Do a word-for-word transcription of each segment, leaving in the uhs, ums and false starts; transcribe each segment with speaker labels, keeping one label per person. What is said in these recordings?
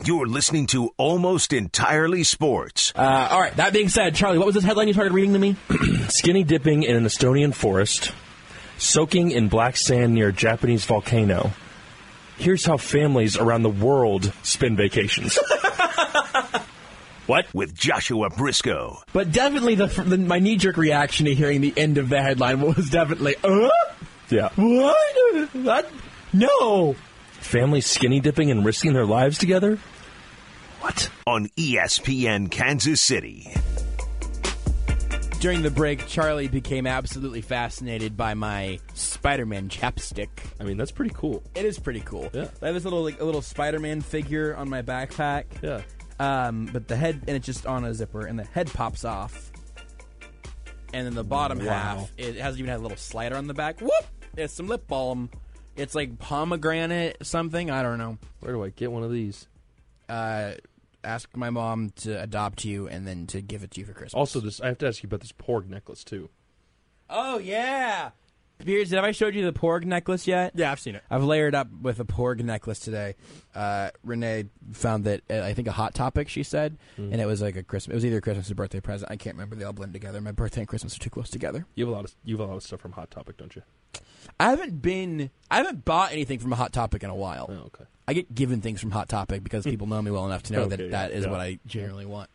Speaker 1: You're listening to Almost Entirely Sports.
Speaker 2: Uh, all right, that being said, Charlie, what was this headline you started reading to me?
Speaker 3: Skinny dipping in an Estonian forest, soaking in black sand near a Japanese volcano. Here's how families around the world spend vacations.
Speaker 1: What? With Joshua Briscoe.
Speaker 2: But definitely the, the my knee-jerk reaction to hearing the end of the headline was definitely, uh?
Speaker 3: Yeah.
Speaker 2: What? That? No.
Speaker 3: Families skinny dipping and risking their lives together? What?
Speaker 1: On E S P N Kansas City.
Speaker 4: During the break, Charlie became absolutely fascinated by my Spider-Man chapstick.
Speaker 3: I mean, that's pretty cool.
Speaker 4: It is pretty cool.
Speaker 3: Yeah.
Speaker 4: I have this little like a little Spider-Man figure on my backpack.
Speaker 3: Yeah.
Speaker 4: Um, but the head, and it's just on a zipper, and the head pops off. And then the bottom
Speaker 3: Wow.
Speaker 4: half, it hasn't even had a little slider on the back. Whoop! It's some lip balm. It's like pomegranate something. I don't know.
Speaker 3: Where do I get one of these?
Speaker 4: Uh, ask my mom to adopt you and then to give it to you for Christmas.
Speaker 3: Also, this I have to ask you about this Porg necklace, too.
Speaker 4: Oh, yeah! Beers, have I showed you the Porg necklace yet?
Speaker 2: Yeah, I've seen it.
Speaker 4: I've layered up with a Porg necklace today. Uh, Renee found that, uh, I think, a Hot Topic, she said, mm. and it was like a Christmas. It was either a Christmas or birthday present. I can't remember. They all blend together. My birthday and Christmas are too close together.
Speaker 3: You have a lot of you have a lot of stuff from Hot Topic, don't you?
Speaker 4: I haven't been. I haven't bought anything from a Hot Topic in a while.
Speaker 3: Oh, okay.
Speaker 4: I get given things from Hot Topic because people know me well enough to know
Speaker 3: okay,
Speaker 4: that
Speaker 3: yeah,
Speaker 4: that is
Speaker 3: yeah.
Speaker 4: what I generally want.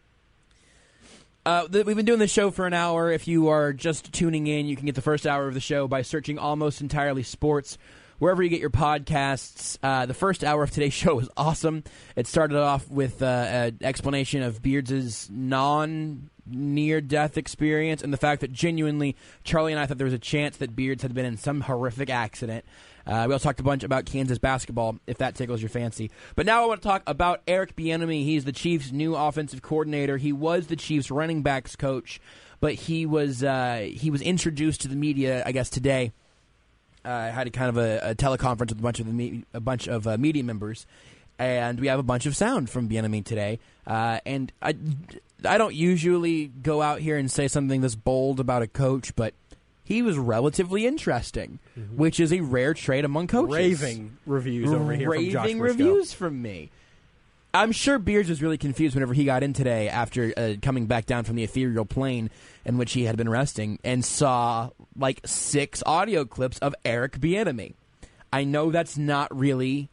Speaker 4: Uh, th- we've been doing this show for an hour. If you are just tuning in, you can get the first hour of the show by searching Almost Entirely Sports wherever you get your podcasts. Uh, the first hour of today's show was awesome. It started off with uh, an explanation of Beards' non-near-death experience and the fact that genuinely Charlie and I thought there was a chance that Beards had been in some horrific accident. Uh, we also talked a bunch about Kansas basketball, if that tickles your fancy. But now I want to talk about Eric Bieniemy. He's the Chiefs' new offensive coordinator. He was the Chiefs' running backs coach, but he was uh, he was introduced to the media, I guess, today. Uh, had a kind of a, a teleconference with a bunch of the me- a bunch of uh, media members, and we have a bunch of sound from Bieniemy today. Uh, and I, I don't usually go out here and say something this bold about a coach, but he was relatively interesting, mm-hmm. which is a rare trait among coaches.
Speaker 2: Raving reviews over here
Speaker 4: Raving
Speaker 2: from Josh Briscoe.
Speaker 4: reviews from me. I'm sure Beards was really confused whenever he got in today after uh, coming back down from the ethereal plane in which he had been resting and saw like six audio clips of Eric Bieniemy. I know that's not really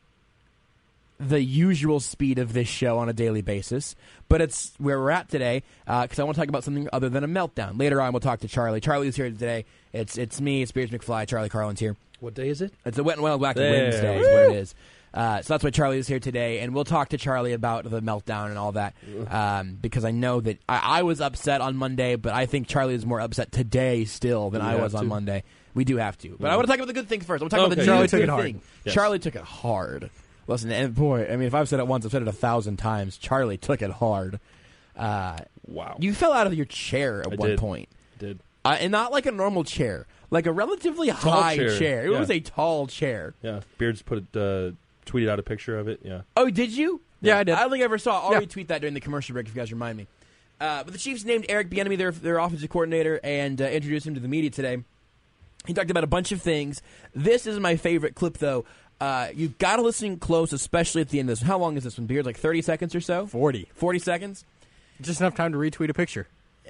Speaker 4: the usual speed of this show on a daily basis, but it's where we're at today because uh, I want to talk about something other than a meltdown. Later on, we'll talk to Charlie. Charlie is here today. It's it's me, it's Beards McFly, Charlie Carlin's here.
Speaker 3: What day is it?
Speaker 4: It's a Wet and Wild Wacky
Speaker 3: There.
Speaker 4: Wednesday is what it is. Uh, so that's why Charlie is here today, and we'll talk to Charlie about the meltdown and all that um, because I know that I, I was upset on Monday, but I think Charlie is more upset today still than I was on
Speaker 3: to?
Speaker 4: Monday. We do have to. But
Speaker 3: Yeah.
Speaker 4: I want to talk about the good things first. I want to talk
Speaker 3: Okay.
Speaker 4: about the
Speaker 3: Charlie
Speaker 4: new
Speaker 2: took
Speaker 4: good
Speaker 2: it hard.
Speaker 4: thing.
Speaker 3: Yes.
Speaker 4: Charlie took it hard. Listen, and boy, I mean, if I've said it once, I've said it a thousand times. Charlie took it hard. Uh,
Speaker 3: Wow.
Speaker 4: you fell out of your chair at
Speaker 3: I
Speaker 4: one
Speaker 3: did.
Speaker 4: point.
Speaker 3: did.
Speaker 4: Uh, and not like a normal chair, like a relatively high
Speaker 3: chair.
Speaker 4: chair. It
Speaker 3: Yeah.
Speaker 4: was a tall chair.
Speaker 3: Yeah. Beards put it, uh, tweeted out a picture of it. Yeah.
Speaker 4: Oh, did you?
Speaker 2: Yeah, I did.
Speaker 4: I don't think I ever saw. I'll
Speaker 2: Yeah.
Speaker 4: retweet that during the commercial break if you guys remind me. Uh, but the Chiefs named Eric Bieniemy their, their offensive coordinator and uh, introduced him to the media today. He talked about a bunch of things. This is my favorite clip, though. Uh, you've got to listen close, especially at the end of this. How long is this one, Beards? Like thirty seconds or so?
Speaker 2: forty.
Speaker 4: forty seconds?
Speaker 2: Just enough time to retweet a picture.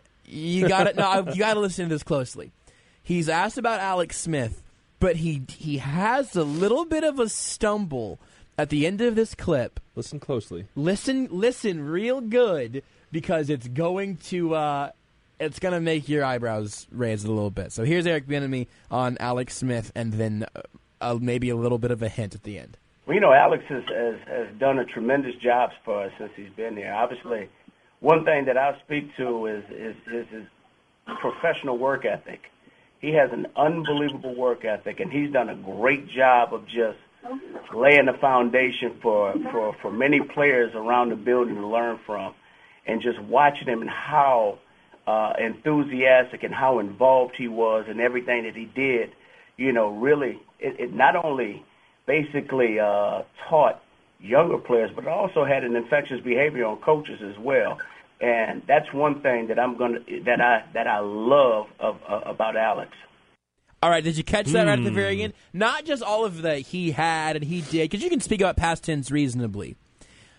Speaker 4: You got to no, you got to listen to this closely. He's asked about Alex Smith, but he he has a little bit of a stumble at the end of this clip.
Speaker 3: Listen closely.
Speaker 4: Listen, listen, real good because it's going to uh, it's going to make your eyebrows raise a little bit. So here's Eric Bieniemy on Alex Smith, and then uh, uh, maybe a little bit of a hint at the end.
Speaker 5: Well, you know, Alex has, has has done a tremendous job for us since he's been here. Obviously, one thing that I speak to is is, is his professional work ethic. He has an unbelievable work ethic, and he's done a great job of just laying the foundation for, for, for many players around the building to learn from, and just watching him and how uh, enthusiastic and how involved he was in everything that he did, you know, really, it, it not only basically uh, taught younger players, but it also had an infectious behavior on coaches as well. And that's one thing that I'm gonna that I that I love of uh, about Alex.
Speaker 4: All right, did you catch that right at the very end? Not just all of the he had and he did, because you can speak about past tense reasonably.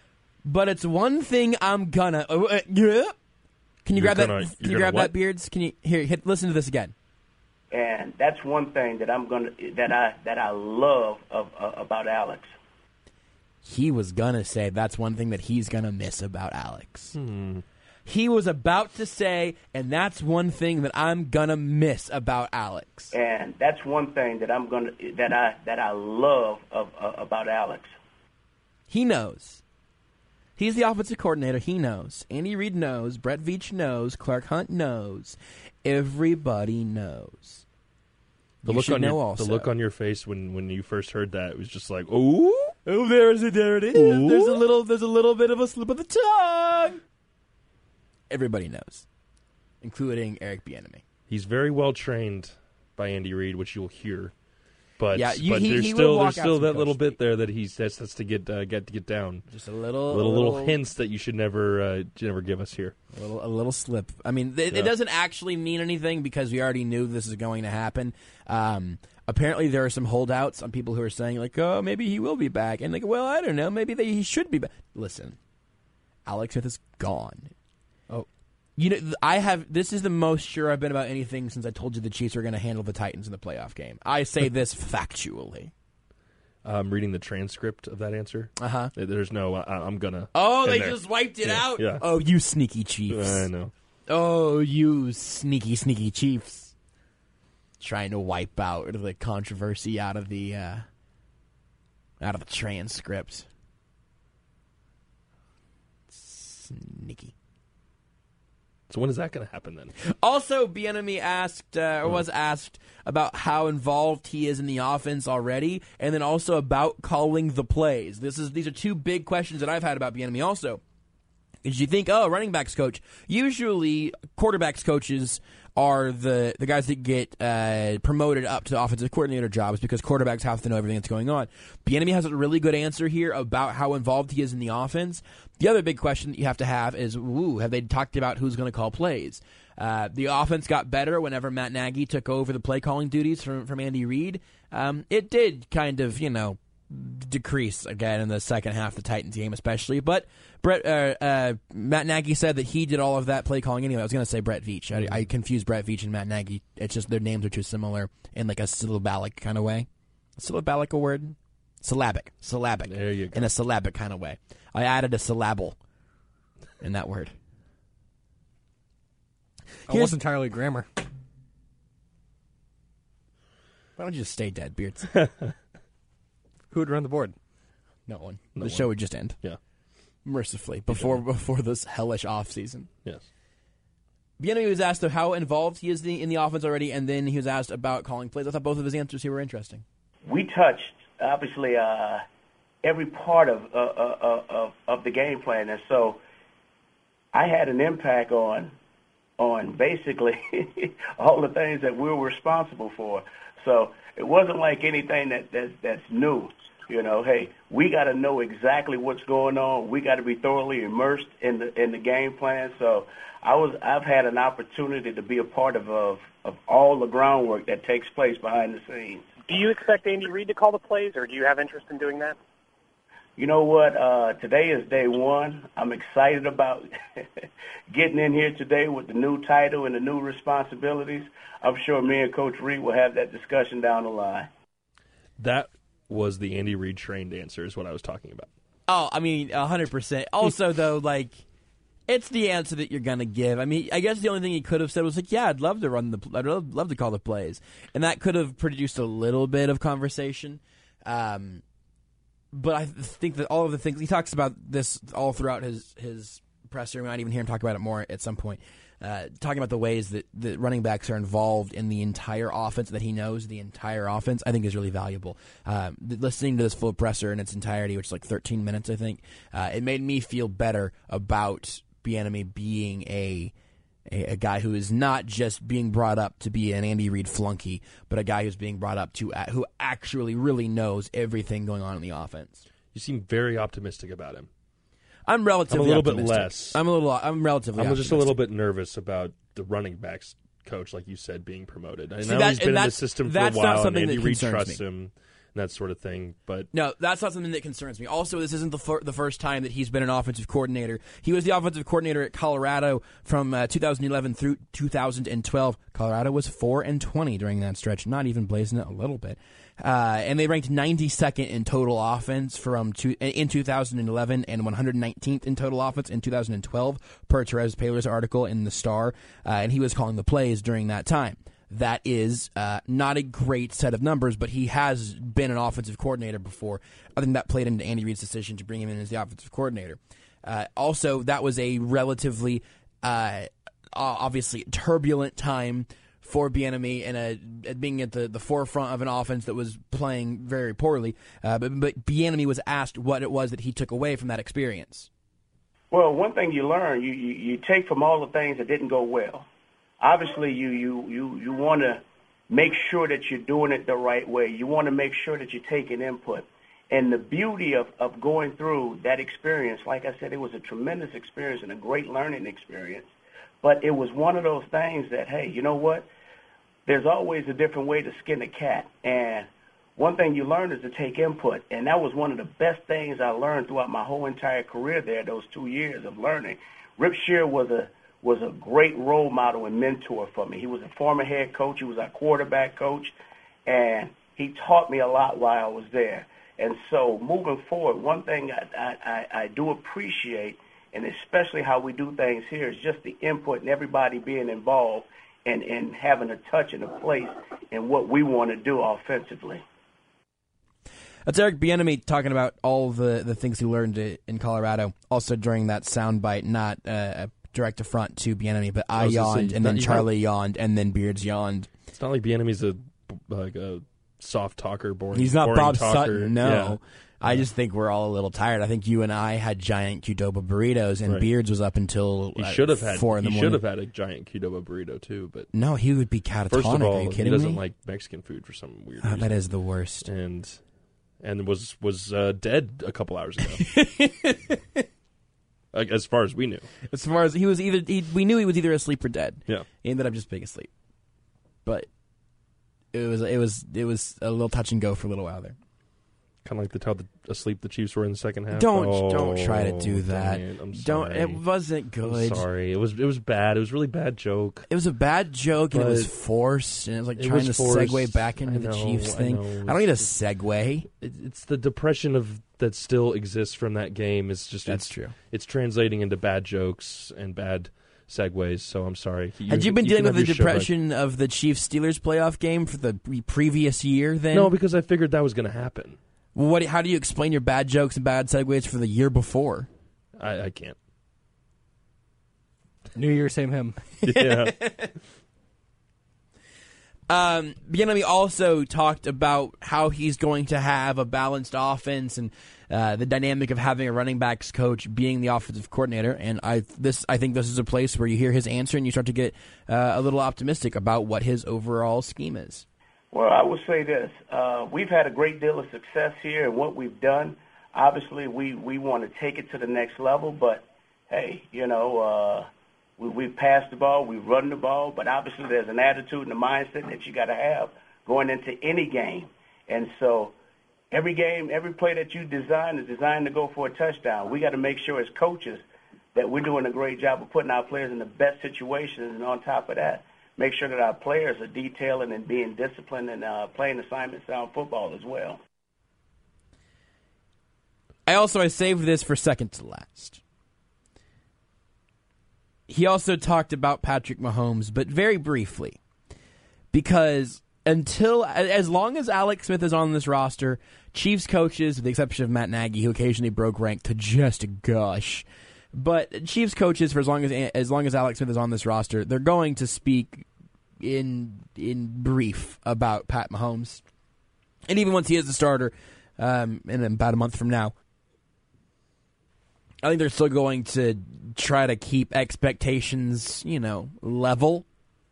Speaker 4: but it's one thing I'm gonna. Uh, uh, yeah. Can you
Speaker 3: You're
Speaker 4: grab
Speaker 3: gonna-
Speaker 4: that? Can
Speaker 3: you're
Speaker 4: you
Speaker 3: gonna
Speaker 4: grab
Speaker 3: what?
Speaker 4: that, Beards? Can you here? Hit, listen to this again.
Speaker 5: And that's one thing that I'm gonna that I that I love of uh, about Alex.
Speaker 4: He was gonna say that's one thing that he's gonna miss about Alex.
Speaker 3: Hmm.
Speaker 4: He was about to say, and that's one thing that I'm gonna miss about Alex.
Speaker 5: And that's one thing that I'm gonna that I that I love of uh, about Alex.
Speaker 4: He knows. He's the offensive coordinator. He knows. Andy Reid knows. Brett Veach knows. Clark Hunt knows. Everybody knows.
Speaker 3: The
Speaker 4: You
Speaker 3: look
Speaker 4: should
Speaker 3: on
Speaker 4: know
Speaker 3: your
Speaker 4: also.
Speaker 3: the look on your face when, when you first heard that was just like, ooh,
Speaker 4: Oh, there's it. There it is.
Speaker 3: Ooh.
Speaker 4: There's a little. There's a little bit of a slip of the tongue. Everybody knows, including Eric Bieniemy.
Speaker 3: he's very well trained by Andy Reid, which you'll hear. But,
Speaker 4: Yeah, you-
Speaker 3: but
Speaker 4: he-
Speaker 3: there's
Speaker 4: he will
Speaker 3: still
Speaker 4: walk
Speaker 3: there's
Speaker 4: out
Speaker 3: still
Speaker 4: some
Speaker 3: that
Speaker 4: coach
Speaker 3: little bit
Speaker 4: speak.
Speaker 3: there that he says has to get uh, get to get down.
Speaker 4: Just a little,
Speaker 3: Little little hints that you should never uh, should never give us here.
Speaker 4: A little, a little slip. I mean, th-
Speaker 3: Yeah.
Speaker 4: it doesn't actually mean anything because we already knew this is going to happen. Um, apparently, there are some holdouts on people who are saying, like, oh, maybe he will be back. And, like, well, I don't know. Maybe they, he should be back. Listen, Alex Smith is gone.
Speaker 2: Oh.
Speaker 4: You know, th- I have. This is the most sure I've been about anything since I told you the Chiefs are going to handle the Titans in the playoff game. I say this factually.
Speaker 3: I'm reading the transcript of that answer.
Speaker 4: Uh huh.
Speaker 3: There's no. I, I'm gonna.
Speaker 4: Oh,
Speaker 3: in
Speaker 4: they
Speaker 3: there.
Speaker 4: just wiped it
Speaker 3: Yeah,
Speaker 4: out.
Speaker 3: yeah.
Speaker 4: Oh, you sneaky Chiefs.
Speaker 3: I know.
Speaker 4: Oh, you sneaky, sneaky Chiefs. Trying to wipe out the controversy out of the uh, out of the transcript. Sneaky.
Speaker 3: So when is that going to happen then?
Speaker 4: Also, Bieniemy asked uh, or was asked about how involved he is in the offense already, and then also about calling the plays. This is these are two big questions that I've had about Bieniemy also. Is you think, oh, running backs coach. Usually, quarterbacks coaches are the, the guys that get uh, promoted up to offensive coordinator jobs because quarterbacks have to know everything that's going on. Bieniemy has a really good answer here about how involved he is in the offense. The other big question that you have to have is, ooh, have they talked about who's going to call plays? Uh, the offense got better whenever Matt Nagy took over the play calling duties from, from Andy Reid. Um, it did kind of, you know, decrease again in the second half of the Titans game, especially. But Brett, uh, uh, Matt Nagy said that he did all of that play calling anyway. I was going to say Brett Veach. I, I confused Brett Veach and Matt Nagy. It's just their names are too similar in like a syllabic kind of way. A syllabic a word? Syllabic. Syllabic.
Speaker 3: There you go.
Speaker 4: In a syllabic kind of way. I added a syllable in that word.
Speaker 2: It was entirely grammar.
Speaker 4: Why don't you just stay dead, Beards?
Speaker 2: Who would run the board?
Speaker 4: No one.
Speaker 3: No
Speaker 4: the
Speaker 3: one.
Speaker 4: show would just end.
Speaker 3: Yeah.
Speaker 4: Mercifully. Before before this hellish off season.
Speaker 3: Yes.
Speaker 4: Bieniemy was asked of how involved he is in the offense already, and then he was asked about calling plays. I thought both of his answers here were interesting.
Speaker 5: We touched obviously uh, every part of, uh, uh, of of the game plan, and so I had an impact on on basically all the things that we were responsible for. So it wasn't like anything that, that that's new. You know, hey, we got to know exactly what's going on. We got to be thoroughly immersed in the in the game plan. So I was I've had an opportunity to be a part of of, of all the groundwork that takes place behind the scenes.
Speaker 6: Do you expect Andy Reid to call the plays, or do you have interest in doing that?
Speaker 5: You know what? Uh, today is day one. I'm excited about getting in here today with the new title and the new responsibilities. I'm sure me and Coach Reid will have that discussion down the line.
Speaker 3: That was the Andy Reid trained answer is what I was talking about.
Speaker 4: Oh, I mean, one hundred percent. Also, though, like, it's the answer that you're going to give. I mean, I guess the only thing he could have said was, like, yeah, I'd love to run the – I'd love, love to call the plays. And that could have produced a little bit of conversation. Um, but I think that all of the things – he talks about this all throughout his, his presser. We might even hear him talk about it more at some point. Uh, talking about the ways that the running backs are involved in the entire offense, that he knows the entire offense, I think is really valuable. Um, listening to this full presser in its entirety, which is like thirteen minutes, I think, uh, it made me feel better about Bieniemy being a, a a guy who is not just being brought up to be an Andy Reid flunky, but a guy who's being brought up to uh, who actually really knows everything going on in the offense.
Speaker 3: You seem very optimistic about him.
Speaker 4: I'm relatively
Speaker 3: I'm a little bit
Speaker 4: optimistic.
Speaker 3: less.
Speaker 4: I'm a little. I'm relatively.
Speaker 3: I'm just a
Speaker 4: optimistic.
Speaker 3: little bit nervous about the running backs coach, like you said, being promoted. I
Speaker 4: See,
Speaker 3: know
Speaker 4: that-
Speaker 3: he's been
Speaker 4: and
Speaker 3: in the
Speaker 4: that's-
Speaker 3: system for
Speaker 4: that's
Speaker 3: a
Speaker 4: not
Speaker 3: while, and
Speaker 4: something
Speaker 3: Andy
Speaker 4: that
Speaker 3: Reid
Speaker 4: concerns
Speaker 3: trusts
Speaker 4: me.
Speaker 3: him. that sort of thing. But
Speaker 4: no, that's not something that concerns me. Also, this isn't the fir- the first time that he's been an offensive coordinator. He was the offensive coordinator at Colorado from uh, two thousand eleven through two thousand twelve. Colorado was four and twenty during that stretch, not even blazing it a little bit. Uh, and they ranked ninety-second in total offense from two, in two thousand eleven and one hundred nineteenth in total offense in two thousand twelve, per Terez Paylor's article in The Star. Uh, and he was calling the plays during that time. That is uh, not a great set of numbers, but he has been an offensive coordinator before. I think that played into Andy Reid's decision to bring him in as the offensive coordinator. Uh, also, that was a relatively, uh, obviously, turbulent time for Bieniemy and a, being at the, the forefront of an offense that was playing very poorly. Uh, but, but Bieniemy was asked what it was that he took away from that experience.
Speaker 5: Well, one thing you learn, you, you, you take from all the things that didn't go well. Obviously, you, you, you, you want to make sure that you're doing it the right way. You want to make sure that you're taking input. And the beauty of, of going through that experience, like I said, it was a tremendous experience and a great learning experience. But it was one of those things that, hey, you know what? There's always a different way to skin a cat. And one thing you learn is to take input. And that was one of the best things I learned throughout my whole entire career there, those two years of learning. Rip Scheer was a was a great role model and mentor for me. He was a former head coach. He was our quarterback coach. And he taught me a lot while I was there. And so moving forward, one thing I, I, I do appreciate, and especially how we do things here, is just the input and everybody being involved and, and having a touch and a place in what we want to do offensively.
Speaker 4: That's Eric Bieniemy talking about all the, the things he learned in Colorado. Also during that soundbite, not uh, direct to front to Bieniemy, but I, I yawned, and then Charlie yawned, and then Beards yawned.
Speaker 3: It's not like Bieniemy's a like a soft talker, boring.
Speaker 4: He's not
Speaker 3: boring
Speaker 4: Bob
Speaker 3: talker.
Speaker 4: Sutton, no.
Speaker 3: Yeah.
Speaker 4: I just think we're all a little tired. I think you and I had giant Qdoba burritos, and
Speaker 3: Right.
Speaker 4: Beards was up until
Speaker 3: He
Speaker 4: uh,
Speaker 3: should have had.
Speaker 4: four in the
Speaker 3: he
Speaker 4: morning.
Speaker 3: should have had a giant Qdoba burrito too, but
Speaker 4: No, he would be catatonic.
Speaker 3: first of all,
Speaker 4: Are you kidding
Speaker 3: he doesn't
Speaker 4: me?
Speaker 3: like Mexican food for some weird
Speaker 4: Oh,
Speaker 3: reason.
Speaker 4: that is the worst.
Speaker 3: and and was was uh, dead a couple hours ago. Like, as far as we knew.
Speaker 4: As far as he was either, he, we knew he was either asleep or dead.
Speaker 3: Yeah.
Speaker 4: He ended up just being asleep. But it was it was it was a little touch and go for a little while there.
Speaker 3: Kind of like the how the, asleep the Chiefs were in the second half.
Speaker 4: Don't
Speaker 3: oh,
Speaker 4: don't try to do that.
Speaker 3: dang it. I'm
Speaker 4: Don't.
Speaker 3: sorry.
Speaker 4: It wasn't good.
Speaker 3: I'm sorry. It was it was bad. It was a really bad joke.
Speaker 4: It was a bad joke, and it was
Speaker 3: But
Speaker 4: forced, and it was like
Speaker 3: it
Speaker 4: trying
Speaker 3: was
Speaker 4: to
Speaker 3: forced.
Speaker 4: segue back into
Speaker 3: I
Speaker 4: the
Speaker 3: know,
Speaker 4: Chiefs
Speaker 3: I
Speaker 4: thing.
Speaker 3: know.
Speaker 4: I don't need a segue.
Speaker 3: It, it's the depression of that still exists from that game. It's just
Speaker 4: That's
Speaker 3: it's,
Speaker 4: true.
Speaker 3: It's translating into bad jokes and bad segues. So I'm sorry.
Speaker 4: Had you been dealing
Speaker 3: can
Speaker 4: with the
Speaker 3: have your show back.
Speaker 4: depression of the Chiefs Steelers playoff game for the pre- previous year? Then
Speaker 3: No, because I figured that was going to happen.
Speaker 4: What? How do you explain your bad jokes and bad segues for the year before?
Speaker 3: I, I can't.
Speaker 2: New Year, same him.
Speaker 3: Yeah.
Speaker 4: Um, Bieniemy also talked about how he's going to have a balanced offense and uh, the dynamic of having a running backs coach being the offensive coordinator. And I this I think this is a place where you hear his answer and you start to get uh, a little optimistic about what his overall scheme is.
Speaker 5: Well, I will say this. Uh, we've had a great deal of success here in what we've done. Obviously, we, we want to take it to the next level, but, hey, you know, uh, we, we've passed the ball, we've run the ball, but obviously there's an attitude and a mindset that you got to have going into any game. And so every game, every play that you design is designed to go for a touchdown. We got to make sure as coaches that we're doing a great job of putting our players in the best situations, and on top of that, make sure that our players are detailing and being disciplined and uh, playing assignment sound football as well.
Speaker 4: I also I saved this for second to last. He also talked about Patrick Mahomes, but very briefly, because until as long as Alex Smith is on this roster, Chiefs coaches, with the exception of Matt Nagy, who occasionally broke rank to just gush, but Chiefs coaches, for as long as as long as Alex Smith is on this roster, they're going to speak in in brief about Pat Mahomes, and even once he is the starter, um, in about a month from now, I think they're still going to try to keep expectations, you know, level.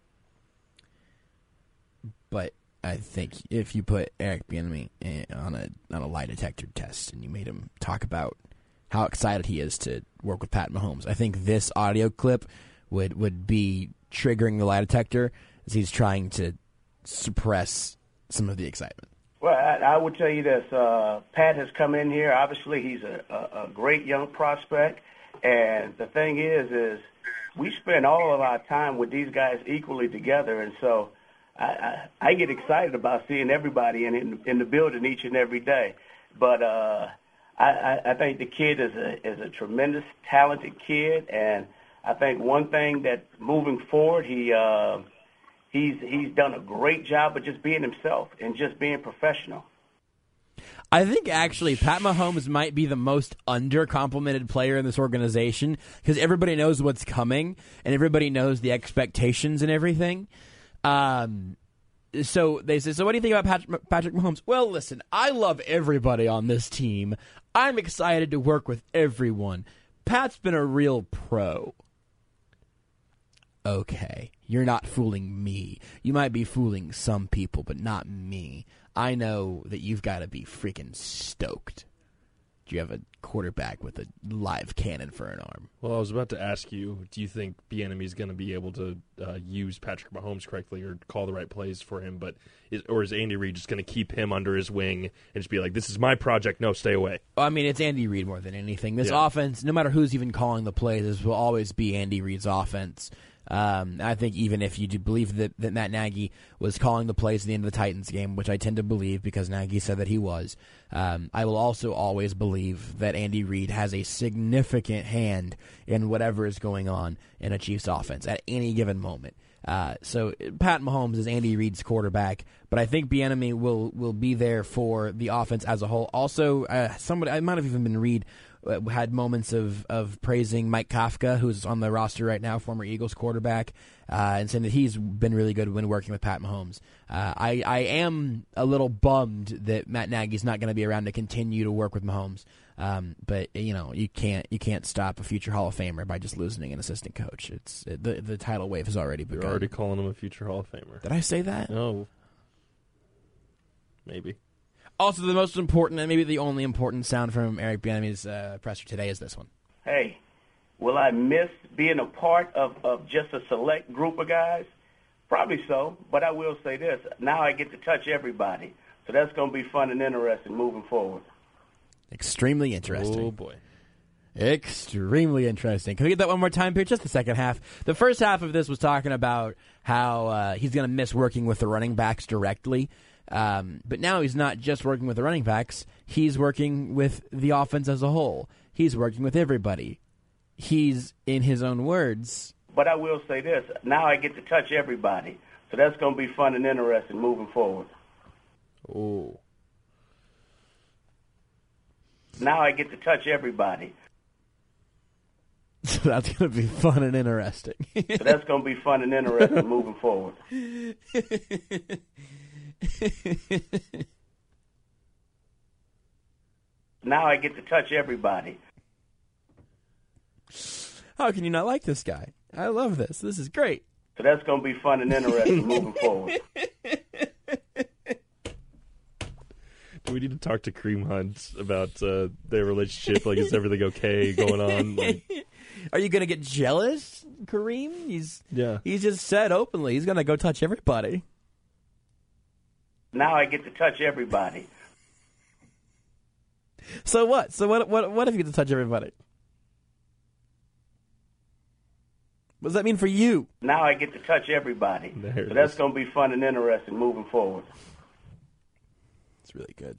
Speaker 4: But I think if you put Eric Bieniemy on a on a lie detector test and you made him talk about how excited he is to work with Pat Mahomes, I think this audio clip would, would be triggering the lie detector as he's trying to suppress some of the excitement.
Speaker 5: Well, I, I would tell you this. Uh, Pat has come in here. Obviously, he's a, a, a great young prospect. And the thing is, is we spend all of our time with these guys equally together. And so I, I, I get excited about seeing everybody in, in in the building each and every day. But uh, I, I think the kid is a is a tremendous, talented kid. And I think one thing that moving forward, he uh, – He's he's done a great job of just being himself and just being professional.
Speaker 4: I think actually Pat Mahomes might be the most under-complimented player in this organization because everybody knows what's coming and everybody knows the expectations and everything. Um, so they say, so what do you think about Patrick, Patrick Mahomes? Well, listen, I love everybody on this team. I'm excited to work with everyone. Pat's been a real pro. Okay, you're not fooling me. You might be fooling some people, but not me. I know that you've got to be freaking stoked. Do you have a quarterback with a live cannon for an arm?
Speaker 3: Well, I was about to ask you, do you think Bieniemy is going to be able to uh, use Patrick Mahomes correctly or call the right plays for him? But is, or is Andy Reid just going to keep him under his wing and just be like, this is my project, no, stay away?
Speaker 4: I mean, it's Andy Reid more than anything. This
Speaker 3: Yeah.
Speaker 4: offense, no matter who's even calling the plays, this will always be Andy Reid's offense. Um, I think even if you do believe that, that Matt Nagy was calling the plays at the end of the Titans game, which I tend to believe because Nagy said that he was, um, I will also always believe that Andy Reid has a significant hand in whatever is going on in a Chiefs offense at any given moment. Uh, so Pat Mahomes is Andy Reid's quarterback, but I think Bieniemy will will be there for the offense as a whole. Also, uh, somebody I might have even been Reid. Had moments of, of praising Mike Kafka, who's on the roster right now, former Eagles quarterback, uh, and saying that he's been really good when working with Pat Mahomes. Uh, I, I am a little bummed that Matt Nagy's not going to be around to continue to work with Mahomes. Um, but you know you can't you can't stop a future Hall of Famer by just losing an assistant coach. It's it, the the tidal wave has already begun.
Speaker 3: You're already calling him a future Hall of Famer.
Speaker 4: Did I say that?
Speaker 3: No, maybe.
Speaker 4: Also, the most important and maybe the only important sound from Eric Bieniemy's uh, presser today is this one.
Speaker 5: Hey, will I miss being a part of, of just a select group of guys? Probably so, but I will say this. Now I get to touch everybody, so that's going to be fun and interesting moving forward.
Speaker 4: Extremely interesting.
Speaker 3: Oh, boy.
Speaker 4: Extremely interesting. Can we get that one more time, Pierre? Just the second half. The first half of this was talking about how uh, he's going to miss working with the running backs directly. Um, but now he's not just working with the running backs. He's working with the offense as a whole. He's working with everybody. He's, in his own words...
Speaker 5: But I will say this. Now I get to touch everybody. So that's going to be fun and interesting moving forward.
Speaker 3: Oh.
Speaker 5: Now I get to touch everybody.
Speaker 4: So that's going to be fun and interesting.
Speaker 5: So that's going to be fun and interesting moving forward. Now I get to touch everybody.
Speaker 4: How can you not like this guy? I love this. This is great.
Speaker 5: So that's going to be fun and interesting moving forward.
Speaker 3: Do we need to talk to Kareem Hunt about uh, their relationship? Like, is everything okay going on? Like,
Speaker 4: are you going to get jealous, Kareem? He's
Speaker 3: yeah.
Speaker 4: He's just said openly he's going to go touch everybody.
Speaker 5: Now I get to touch everybody.
Speaker 4: So what? So what? What? What if you get to touch everybody? What does that mean for you?
Speaker 5: Now I get to touch everybody.
Speaker 3: There
Speaker 5: So that's going to be fun and interesting moving forward.
Speaker 4: It's really good.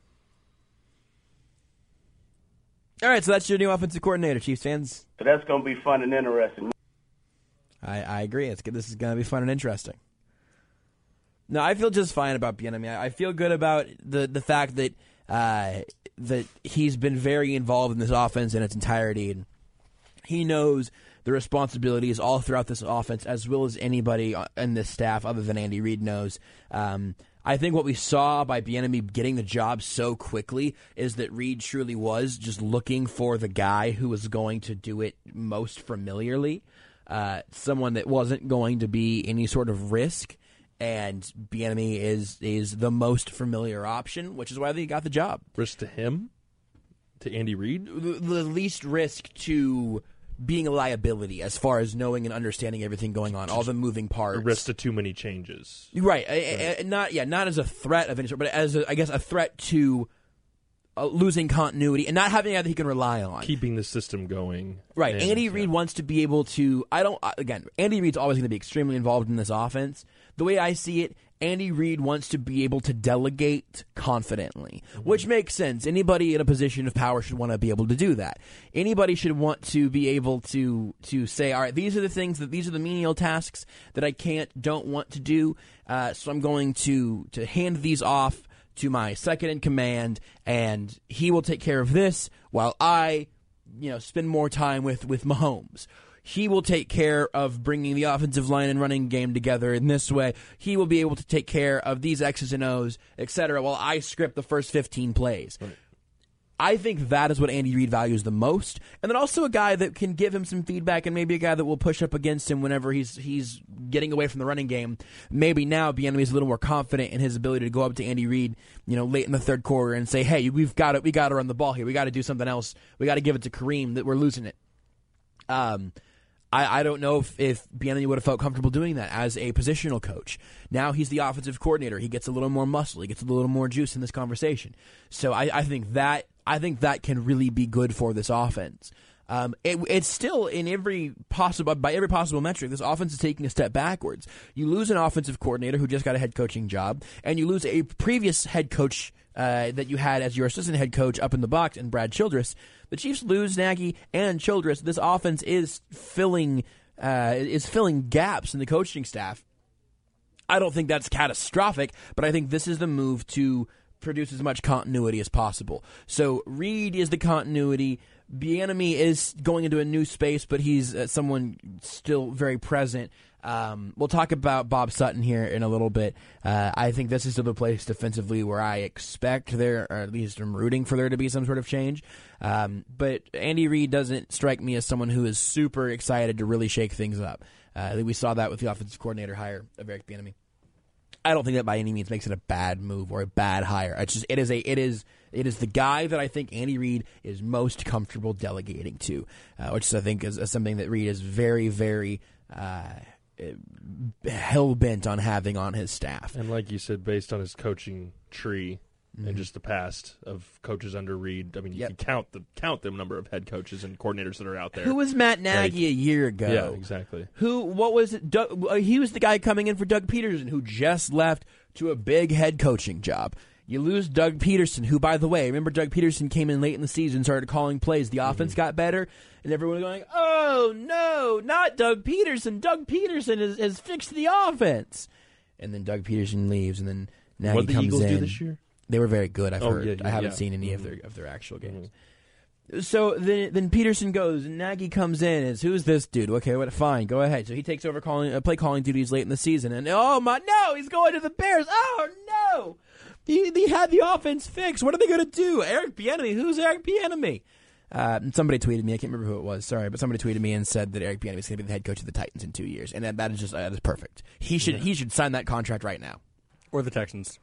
Speaker 4: All right, so that's your new offensive coordinator, Chiefs fans.
Speaker 5: So that's going to be fun and interesting.
Speaker 4: I, I agree. It's good. This is going to be fun and interesting. No, I feel just fine about Bieniemy. I, I feel good about the the fact that uh, that he's been very involved in this offense in its entirety, and he knows the responsibilities all throughout this offense as well as anybody in this staff other than Andy Reid knows. Um, I think what we saw by Bieniemy getting the job so quickly is that Reid truly was just looking for the guy who was going to do it most familiarly, uh, someone that wasn't going to be any sort of risk. And Bieniemy is is the most familiar option, which is why they got the job.
Speaker 3: Risk to him? To Andy Reid?
Speaker 4: The, the least risk to being a liability as far as knowing and understanding everything going on, all the moving parts.
Speaker 3: The risk to too many changes.
Speaker 4: Right. right. Not yeah, not as a threat of any sort, but as a, I guess a threat to uh, losing continuity and not having anything he can rely on.
Speaker 3: Keeping the system going.
Speaker 4: Right.
Speaker 3: And,
Speaker 4: Andy
Speaker 3: yeah.
Speaker 4: Reid wants to be able to I don't again, Andy Reid's always going to be extremely involved in this offense. The way I see it, Andy Reid wants to be able to delegate confidently, mm-hmm. which makes sense. Anybody in a position of power should want to be able to do that. Anybody should want to be able to to say, all right, these are the things that these are the menial tasks that I can't, don't want to do. Uh, so I'm going to to hand these off to my second in command, and he will take care of this while I, you know, spend more time with with Mahomes. He will take care of bringing the offensive line and running game together in this way. He will be able to take care of these X's and O's, et cetera, while I script the first fifteen plays. Right. I think that is what Andy Reid values the most. And then also a guy that can give him some feedback and maybe a guy that will push up against him whenever he's he's getting away from the running game. Maybe now Bieniemy is a little more confident in his ability to go up to Andy Reid, you know, late in the third quarter and say, hey, we've got to, we got to run the ball here. We got to do something else. We got to give it to Kareem that we're losing it. Um... I, I don't know if, if Bieniemy would have felt comfortable doing that as a positional coach. Now he's the offensive coordinator. He gets a little more muscle. He gets a little more juice in this conversation. So I, I think that I think that can really be good for this offense. Um, it, it's still in every possible by every possible metric, this offense is taking a step backwards. You lose an offensive coordinator who just got a head coaching job, and you lose a previous head coach uh, that you had as your assistant head coach up in the box, and Brad Childress. The Chiefs lose Nagy and Childress. This offense is filling uh, is filling gaps in the coaching staff. I don't think that's catastrophic, but I think this is the move to produce as much continuity as possible. So Reid is the continuity. Bieniemy is going into a new space, but he's uh, someone still very present. Um, we'll talk about Bob Sutton here in a little bit. Uh, I think this is still the place defensively where I expect there, or at least I'm rooting for there to be some sort of change. Um, but Andy Reid doesn't strike me as someone who is super excited to really shake things up. Uh, I think we saw that with the offensive coordinator hire of Eric Bieniemy. I don't think that by any means makes it a bad move or a bad hire. It's just it is a it is it is the guy that I think Andy Reid is most comfortable delegating to, uh, which I think is, is something that Reid is very very uh, hell bent on having on his staff.
Speaker 3: And like you said, based on his coaching tree
Speaker 4: mm-hmm.
Speaker 3: and just the past of coaches under Reid, I mean, you
Speaker 4: yep.
Speaker 3: can count the count the number of head coaches and coordinators that are out there.
Speaker 4: Who was Matt Nagy
Speaker 3: right?
Speaker 4: a year ago?
Speaker 3: Yeah, exactly.
Speaker 4: Who? What was it? Doug, he was the guy coming in for Doug Peterson, who just left to a big head coaching job. You lose Doug Peterson, who, by the way, remember Doug Peterson came in late in the season, started calling plays. The offense mm-hmm. got better, and everyone was going, oh, no, not Doug Peterson. Doug Peterson has, has fixed the offense. And then Doug Peterson leaves, and then Nagy
Speaker 3: what
Speaker 4: comes in.
Speaker 3: What did the Eagles do this year?
Speaker 4: They were very good, I've
Speaker 3: oh,
Speaker 4: heard.
Speaker 3: Yeah, yeah,
Speaker 4: I haven't
Speaker 3: yeah.
Speaker 4: seen any
Speaker 3: mm-hmm.
Speaker 4: of their of their actual games.
Speaker 3: Mm-hmm.
Speaker 4: So then, then Peterson goes, and Nagy comes in. Is who's this dude? Okay, what? Fine, go ahead. So he takes over calling uh, play calling duties late in the season, and oh my, no, he's going to the Bears. Oh no, he he had the offense fixed. What are they going to do? Eric Bieniemy? Who's Eric Bieniemy? Uh, and somebody tweeted me. I can't remember who it was. Sorry, but somebody tweeted me and said that Eric Bieniemy is going to be the head coach of the Titans in two years, and that, that is just uh, that is perfect. He should yeah. he should sign that contract right now,
Speaker 2: or the Texans.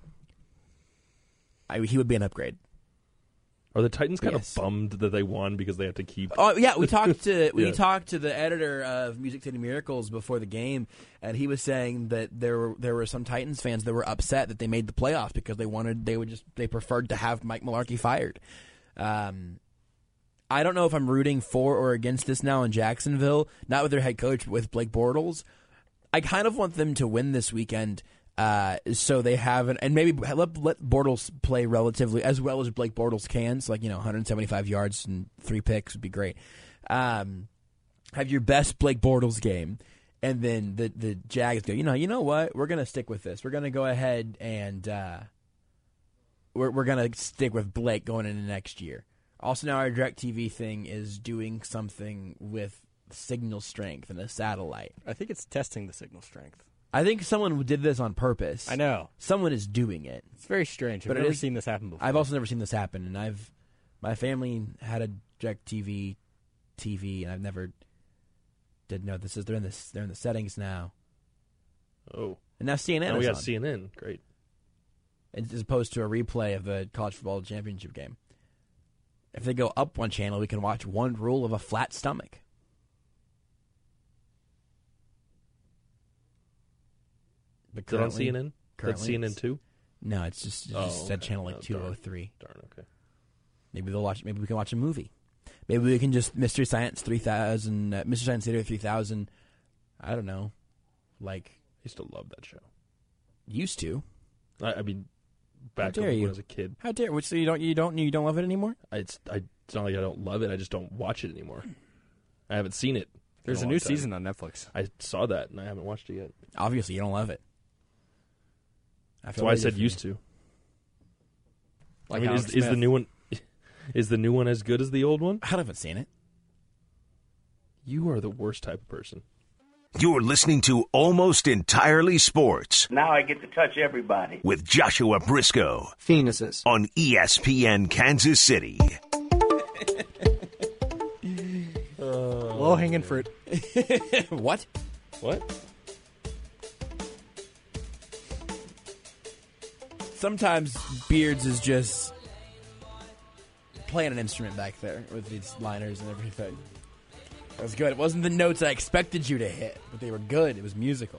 Speaker 4: I, he would be an upgrade.
Speaker 3: Are the Titans kind
Speaker 4: yes.
Speaker 3: of bummed that they won because they have to keep?
Speaker 4: Oh yeah, we talked to we
Speaker 3: yeah.
Speaker 4: talked to the editor of Music City Miracles before the game, and he was saying that there were there were some Titans fans that were upset that they made the playoffs because they wanted they would just they preferred to have Mike Mularkey fired. Um, I don't know if I'm rooting for or against this now in Jacksonville, not with their head coach, but with Blake Bortles. I kind of want them to win this weekend. Uh, so they have an, and maybe let, let Bortles play relatively as well as Blake Bortles can. So like, you know, one hundred seventy-five yards and three picks would be great. Um, have your best Blake Bortles game, and then the the Jags go, you know, you know what? We're gonna stick with this. We're gonna go ahead and uh, we're we're gonna stick with Blake going into next year. Also, now our DirecTV thing is doing something with signal strength and a satellite.
Speaker 2: I think it's testing the signal strength.
Speaker 4: I think someone did this on purpose.
Speaker 2: I know.
Speaker 4: Someone is doing it.
Speaker 2: It's very strange. I've
Speaker 4: but
Speaker 2: never
Speaker 4: is,
Speaker 2: seen this happen before.
Speaker 4: I've also never seen this happen, and I've my family had a DirecTV T V, and I've never did know this is they're in this they're in the settings now.
Speaker 3: Oh,
Speaker 4: and now C N N.
Speaker 3: Now
Speaker 4: is
Speaker 3: we got
Speaker 4: on,
Speaker 3: C N N. Great.
Speaker 4: as opposed to a replay of the college football championship game. If they go up one channel, we can watch One Rule of a Flat Stomach. But
Speaker 3: Is it on
Speaker 4: currently-
Speaker 3: C N N? That's
Speaker 4: currently
Speaker 3: C N N
Speaker 4: it's-
Speaker 3: two?
Speaker 4: No, it's just, it's
Speaker 3: Oh,
Speaker 4: just that
Speaker 3: okay.
Speaker 4: channel like
Speaker 3: Oh,
Speaker 4: two
Speaker 3: darn.
Speaker 4: oh three.
Speaker 3: Darn, okay.
Speaker 4: Maybe they'll watch. Maybe we can watch a movie. Maybe we can just Mystery Science three thousand, uh, Mystery Science Theater three thousand. I don't know, like
Speaker 3: I used to love that show.
Speaker 4: used to.
Speaker 3: I, I mean, back
Speaker 4: dare
Speaker 3: when
Speaker 4: you.
Speaker 3: I was a kid.
Speaker 4: How dare? Which so you don't you don't you don't love it anymore?
Speaker 3: I, it's, I, it's not like I don't love it. I just don't watch it anymore. I haven't seen it. in
Speaker 7: There's a
Speaker 3: long
Speaker 7: new
Speaker 3: time.
Speaker 7: season on Netflix.
Speaker 3: I saw that, and I haven't watched it yet.
Speaker 4: Obviously, you don't love it. I
Speaker 3: That's
Speaker 4: feel
Speaker 3: why I
Speaker 4: bad
Speaker 3: said
Speaker 4: for
Speaker 3: used
Speaker 4: you.
Speaker 3: to.
Speaker 7: Like
Speaker 3: I mean,
Speaker 7: Alex
Speaker 3: is, is the
Speaker 7: Smith.
Speaker 3: new one is the new one as good as the old one?
Speaker 4: I haven't seen it.
Speaker 3: You are the worst type of person.
Speaker 1: You're listening to Almost Entirely Sports
Speaker 5: Now I get to touch everybody.
Speaker 1: with Joshua Briscoe
Speaker 8: Penises.
Speaker 1: on E S P N Kansas City.
Speaker 7: Low hanging fruit.
Speaker 4: What?
Speaker 3: What?
Speaker 4: Sometimes Beards is just playing an instrument back there with these liners and everything. That was good. It wasn't the notes I expected you to hit, but they were good. It was musical.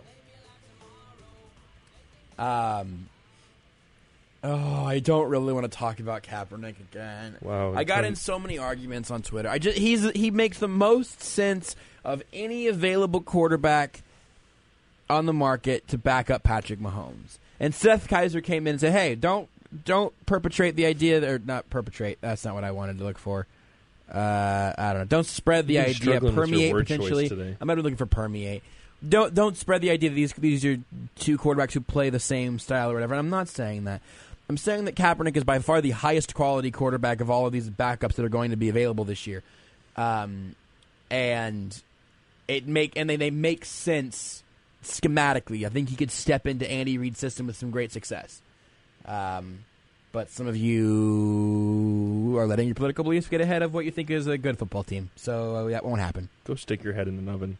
Speaker 4: Um. Oh, I don't really want to talk about Kaepernick again.
Speaker 3: Wow,
Speaker 4: I got
Speaker 3: turn-
Speaker 4: in so many arguments on Twitter. I just he's he makes the most sense of any available quarterback on the market to back up Patrick Mahomes. And Seth Kaiser came in and said, "Hey, don't don't perpetrate the idea that, or not perpetrate. That's not what I wanted to look for. Uh, I don't know. Don't spread the
Speaker 3: You've been
Speaker 4: idea.
Speaker 3: struggling with your
Speaker 4: Permeate
Speaker 3: word choice
Speaker 4: potentially.
Speaker 3: today.
Speaker 4: I might be looking for permeate. Don't don't spread the idea that these these are two quarterbacks who play the same style or whatever. And I'm not saying that. I'm saying that Kaepernick is by far the highest quality quarterback of all of these backups that are going to be available this year, um, and it make and they they make sense schematically. I think he could step into Andy Reid's system with some great success. Um, but some of you are letting your political beliefs get ahead of what you think is a good football team. So uh, that won't happen.
Speaker 3: Go stick your head in an oven.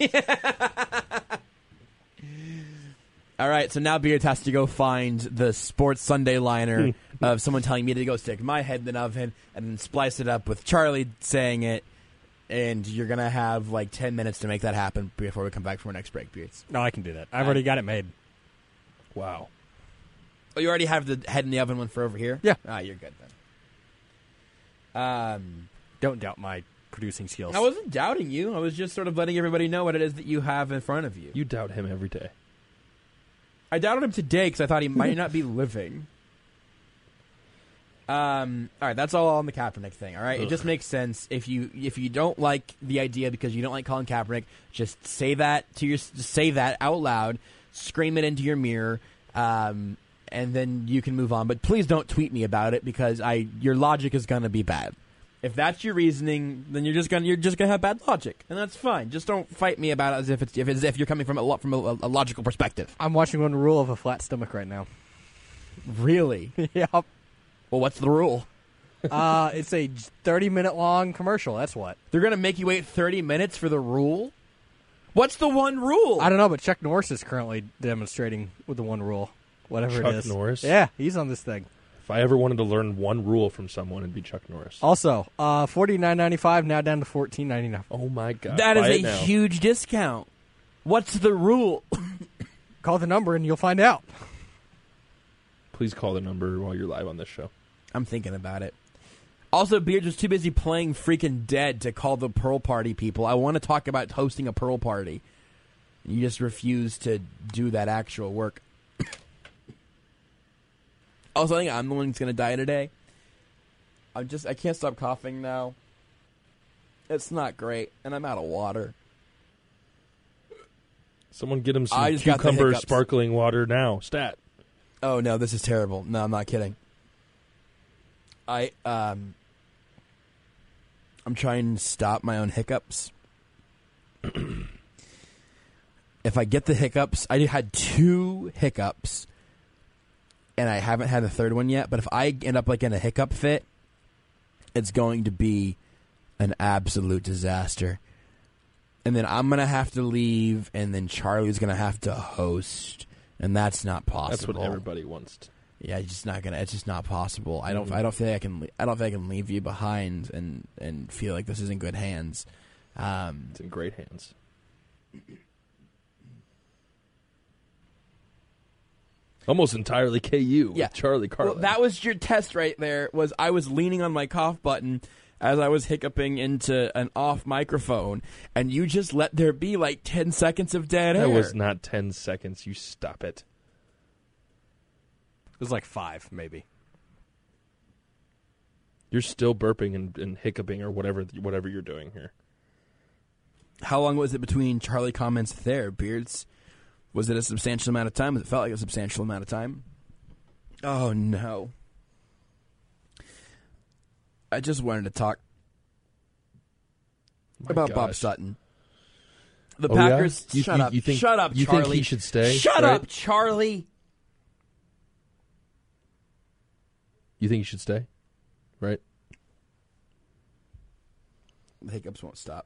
Speaker 4: All right, so now Beards has to go find the Sports Sunday liner of someone telling me to go stick my head in the oven and then splice it up with Charlie saying it, and you're going to have like ten minutes to make that happen before we come back from our next break, Beards.
Speaker 7: No, I can do that. I've already got it made.
Speaker 3: Wow.
Speaker 4: Oh, you already have the head in the oven one for over here?
Speaker 7: Yeah.
Speaker 4: Ah, you're good then. Um,
Speaker 7: Don't doubt my producing skills.
Speaker 4: I wasn't doubting you. I was just sort of letting everybody know what it is that you have in front of you.
Speaker 3: You doubt him every day.
Speaker 4: I doubted him today because I thought he might not be living. Um. All right, that's all on the Kaepernick thing. All right,
Speaker 3: Ugh.
Speaker 4: it just makes sense if you if you don't like the idea because you don't like Colin Kaepernick, just say that to your just say that out loud, scream it into your mirror, um, and then you can move on. But please don't tweet me about it because I your logic is gonna be bad. If that's your reasoning, then you're just gonna you're just gonna have bad logic, and that's fine. Just don't fight me about it as if it's if it's, as if you're coming from a lo- from a, a logical perspective.
Speaker 7: I'm watching one rule of a flat stomach right now.
Speaker 4: Really?
Speaker 7: Yep.
Speaker 4: Well, what's the rule?
Speaker 7: Uh, it's a thirty minute long commercial. That's what.
Speaker 4: They're gonna make you wait thirty minutes for the rule? What's the one rule?
Speaker 7: I don't know, but Chuck Norris is currently demonstrating with the one rule, whatever
Speaker 3: Chuck
Speaker 7: it is.
Speaker 3: Norris?
Speaker 7: Yeah, he's on this thing.
Speaker 3: If I ever wanted to learn one rule from someone, it'd be Chuck Norris.
Speaker 7: Also, uh, forty-nine ninety-five now down to fourteen ninety-nine.
Speaker 3: Oh my God!
Speaker 4: That is
Speaker 3: Buy it
Speaker 4: a
Speaker 3: now.
Speaker 4: huge discount. What's the rule?
Speaker 7: Call the number and you'll find out.
Speaker 3: Please call the number while you're live on this show.
Speaker 4: I'm thinking about it. Also, Beards was too busy playing freaking dead to call the Pearl Party people. I want to talk about hosting a Pearl Party. You just refuse to do that actual work. Also, I think I'm the one that's going to die today. I'm just, I can't stop coughing now. It's not great, and I'm out of water.
Speaker 3: Someone get him some
Speaker 4: I just got the
Speaker 3: cucumber
Speaker 4: hiccups.
Speaker 3: sparkling water now. Stat.
Speaker 4: Oh, no, this is terrible. No, I'm not kidding. I, um... I'm trying to stop my own hiccups. If I get the hiccups, I had two hiccups, and I haven't had a third one yet, but if I end up like in a hiccup fit, it's going to be an absolute disaster. And then I'm going to have to leave, and then Charlie's going to have to host, and that's not possible.
Speaker 3: That's what everybody wants. To.
Speaker 4: Yeah, it's just not gonna. It's just not possible. I don't.
Speaker 3: Mhm.
Speaker 4: I don't think I can. I don't think I can leave you behind and and feel like this is in good hands. Um,
Speaker 3: It's in great hands. Almost entirely K U
Speaker 4: Yeah.
Speaker 3: with Charlie Carlin.
Speaker 4: Well, that was your test right there. Was I was leaning on my cough button as I was hiccuping into an off microphone, and you just let there be like ten seconds of dead air.
Speaker 3: That was not ten seconds. You stop it.
Speaker 7: It was like five, maybe.
Speaker 3: You're still burping and, and hiccuping or whatever whatever you're doing here.
Speaker 4: How long was it between Charlie comments there, Beards? Was it a substantial amount of time? It felt like a substantial amount of time. Oh, no. I just wanted to talk
Speaker 3: My
Speaker 4: about
Speaker 3: gosh.
Speaker 4: Bob Sutton. The
Speaker 3: Oh, yeah?
Speaker 4: Packers.
Speaker 3: You-
Speaker 4: shut
Speaker 3: you-
Speaker 4: up.
Speaker 3: you think-
Speaker 4: shut up,
Speaker 3: you think
Speaker 4: Charlie.
Speaker 3: he should stay,
Speaker 4: Shut
Speaker 3: right?
Speaker 4: up, Charlie.
Speaker 3: You think he should stay? Right?
Speaker 4: The hiccups won't stop.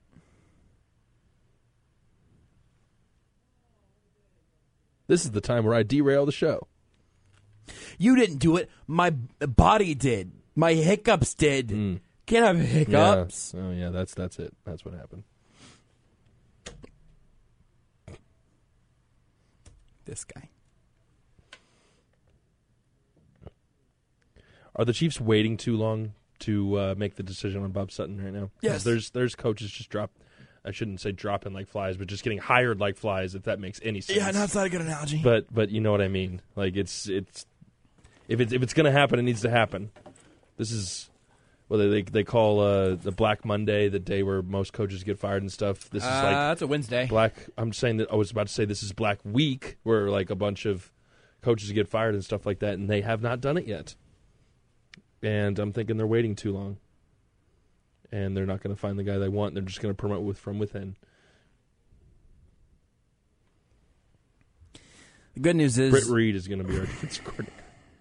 Speaker 3: This is the time where I derail the show.
Speaker 4: You didn't do it. My b- body did. My hiccups did.
Speaker 3: Mm.
Speaker 4: Can't have hiccups.
Speaker 3: Yeah. Oh yeah, that's that's it. That's what happened.
Speaker 4: This guy.
Speaker 3: Are the Chiefs waiting too long to uh, make the decision on Bob Sutton right now? 'Cause
Speaker 4: Yes.
Speaker 3: There's there's coaches just drop. I shouldn't say dropping like flies, but just getting hired like flies. If that makes any sense.
Speaker 4: Yeah, no, it's not a good analogy.
Speaker 3: But but you know what I mean. Like it's it's if it's if it's gonna happen, it needs to happen. This is well they they call uh, the Black Monday the day where most coaches get fired and stuff. This is
Speaker 4: uh,
Speaker 3: like
Speaker 4: that's a Wednesday.
Speaker 3: Black. I'm saying that I was about to say this is Black Week, where like a bunch of coaches get fired and stuff like that, and they have not done it yet. And I'm thinking they're waiting too long, and they're not going to find the guy they want. They're just going to promote with from within.
Speaker 4: The good news is
Speaker 3: Britt Reed is going to be our defensive coordinator.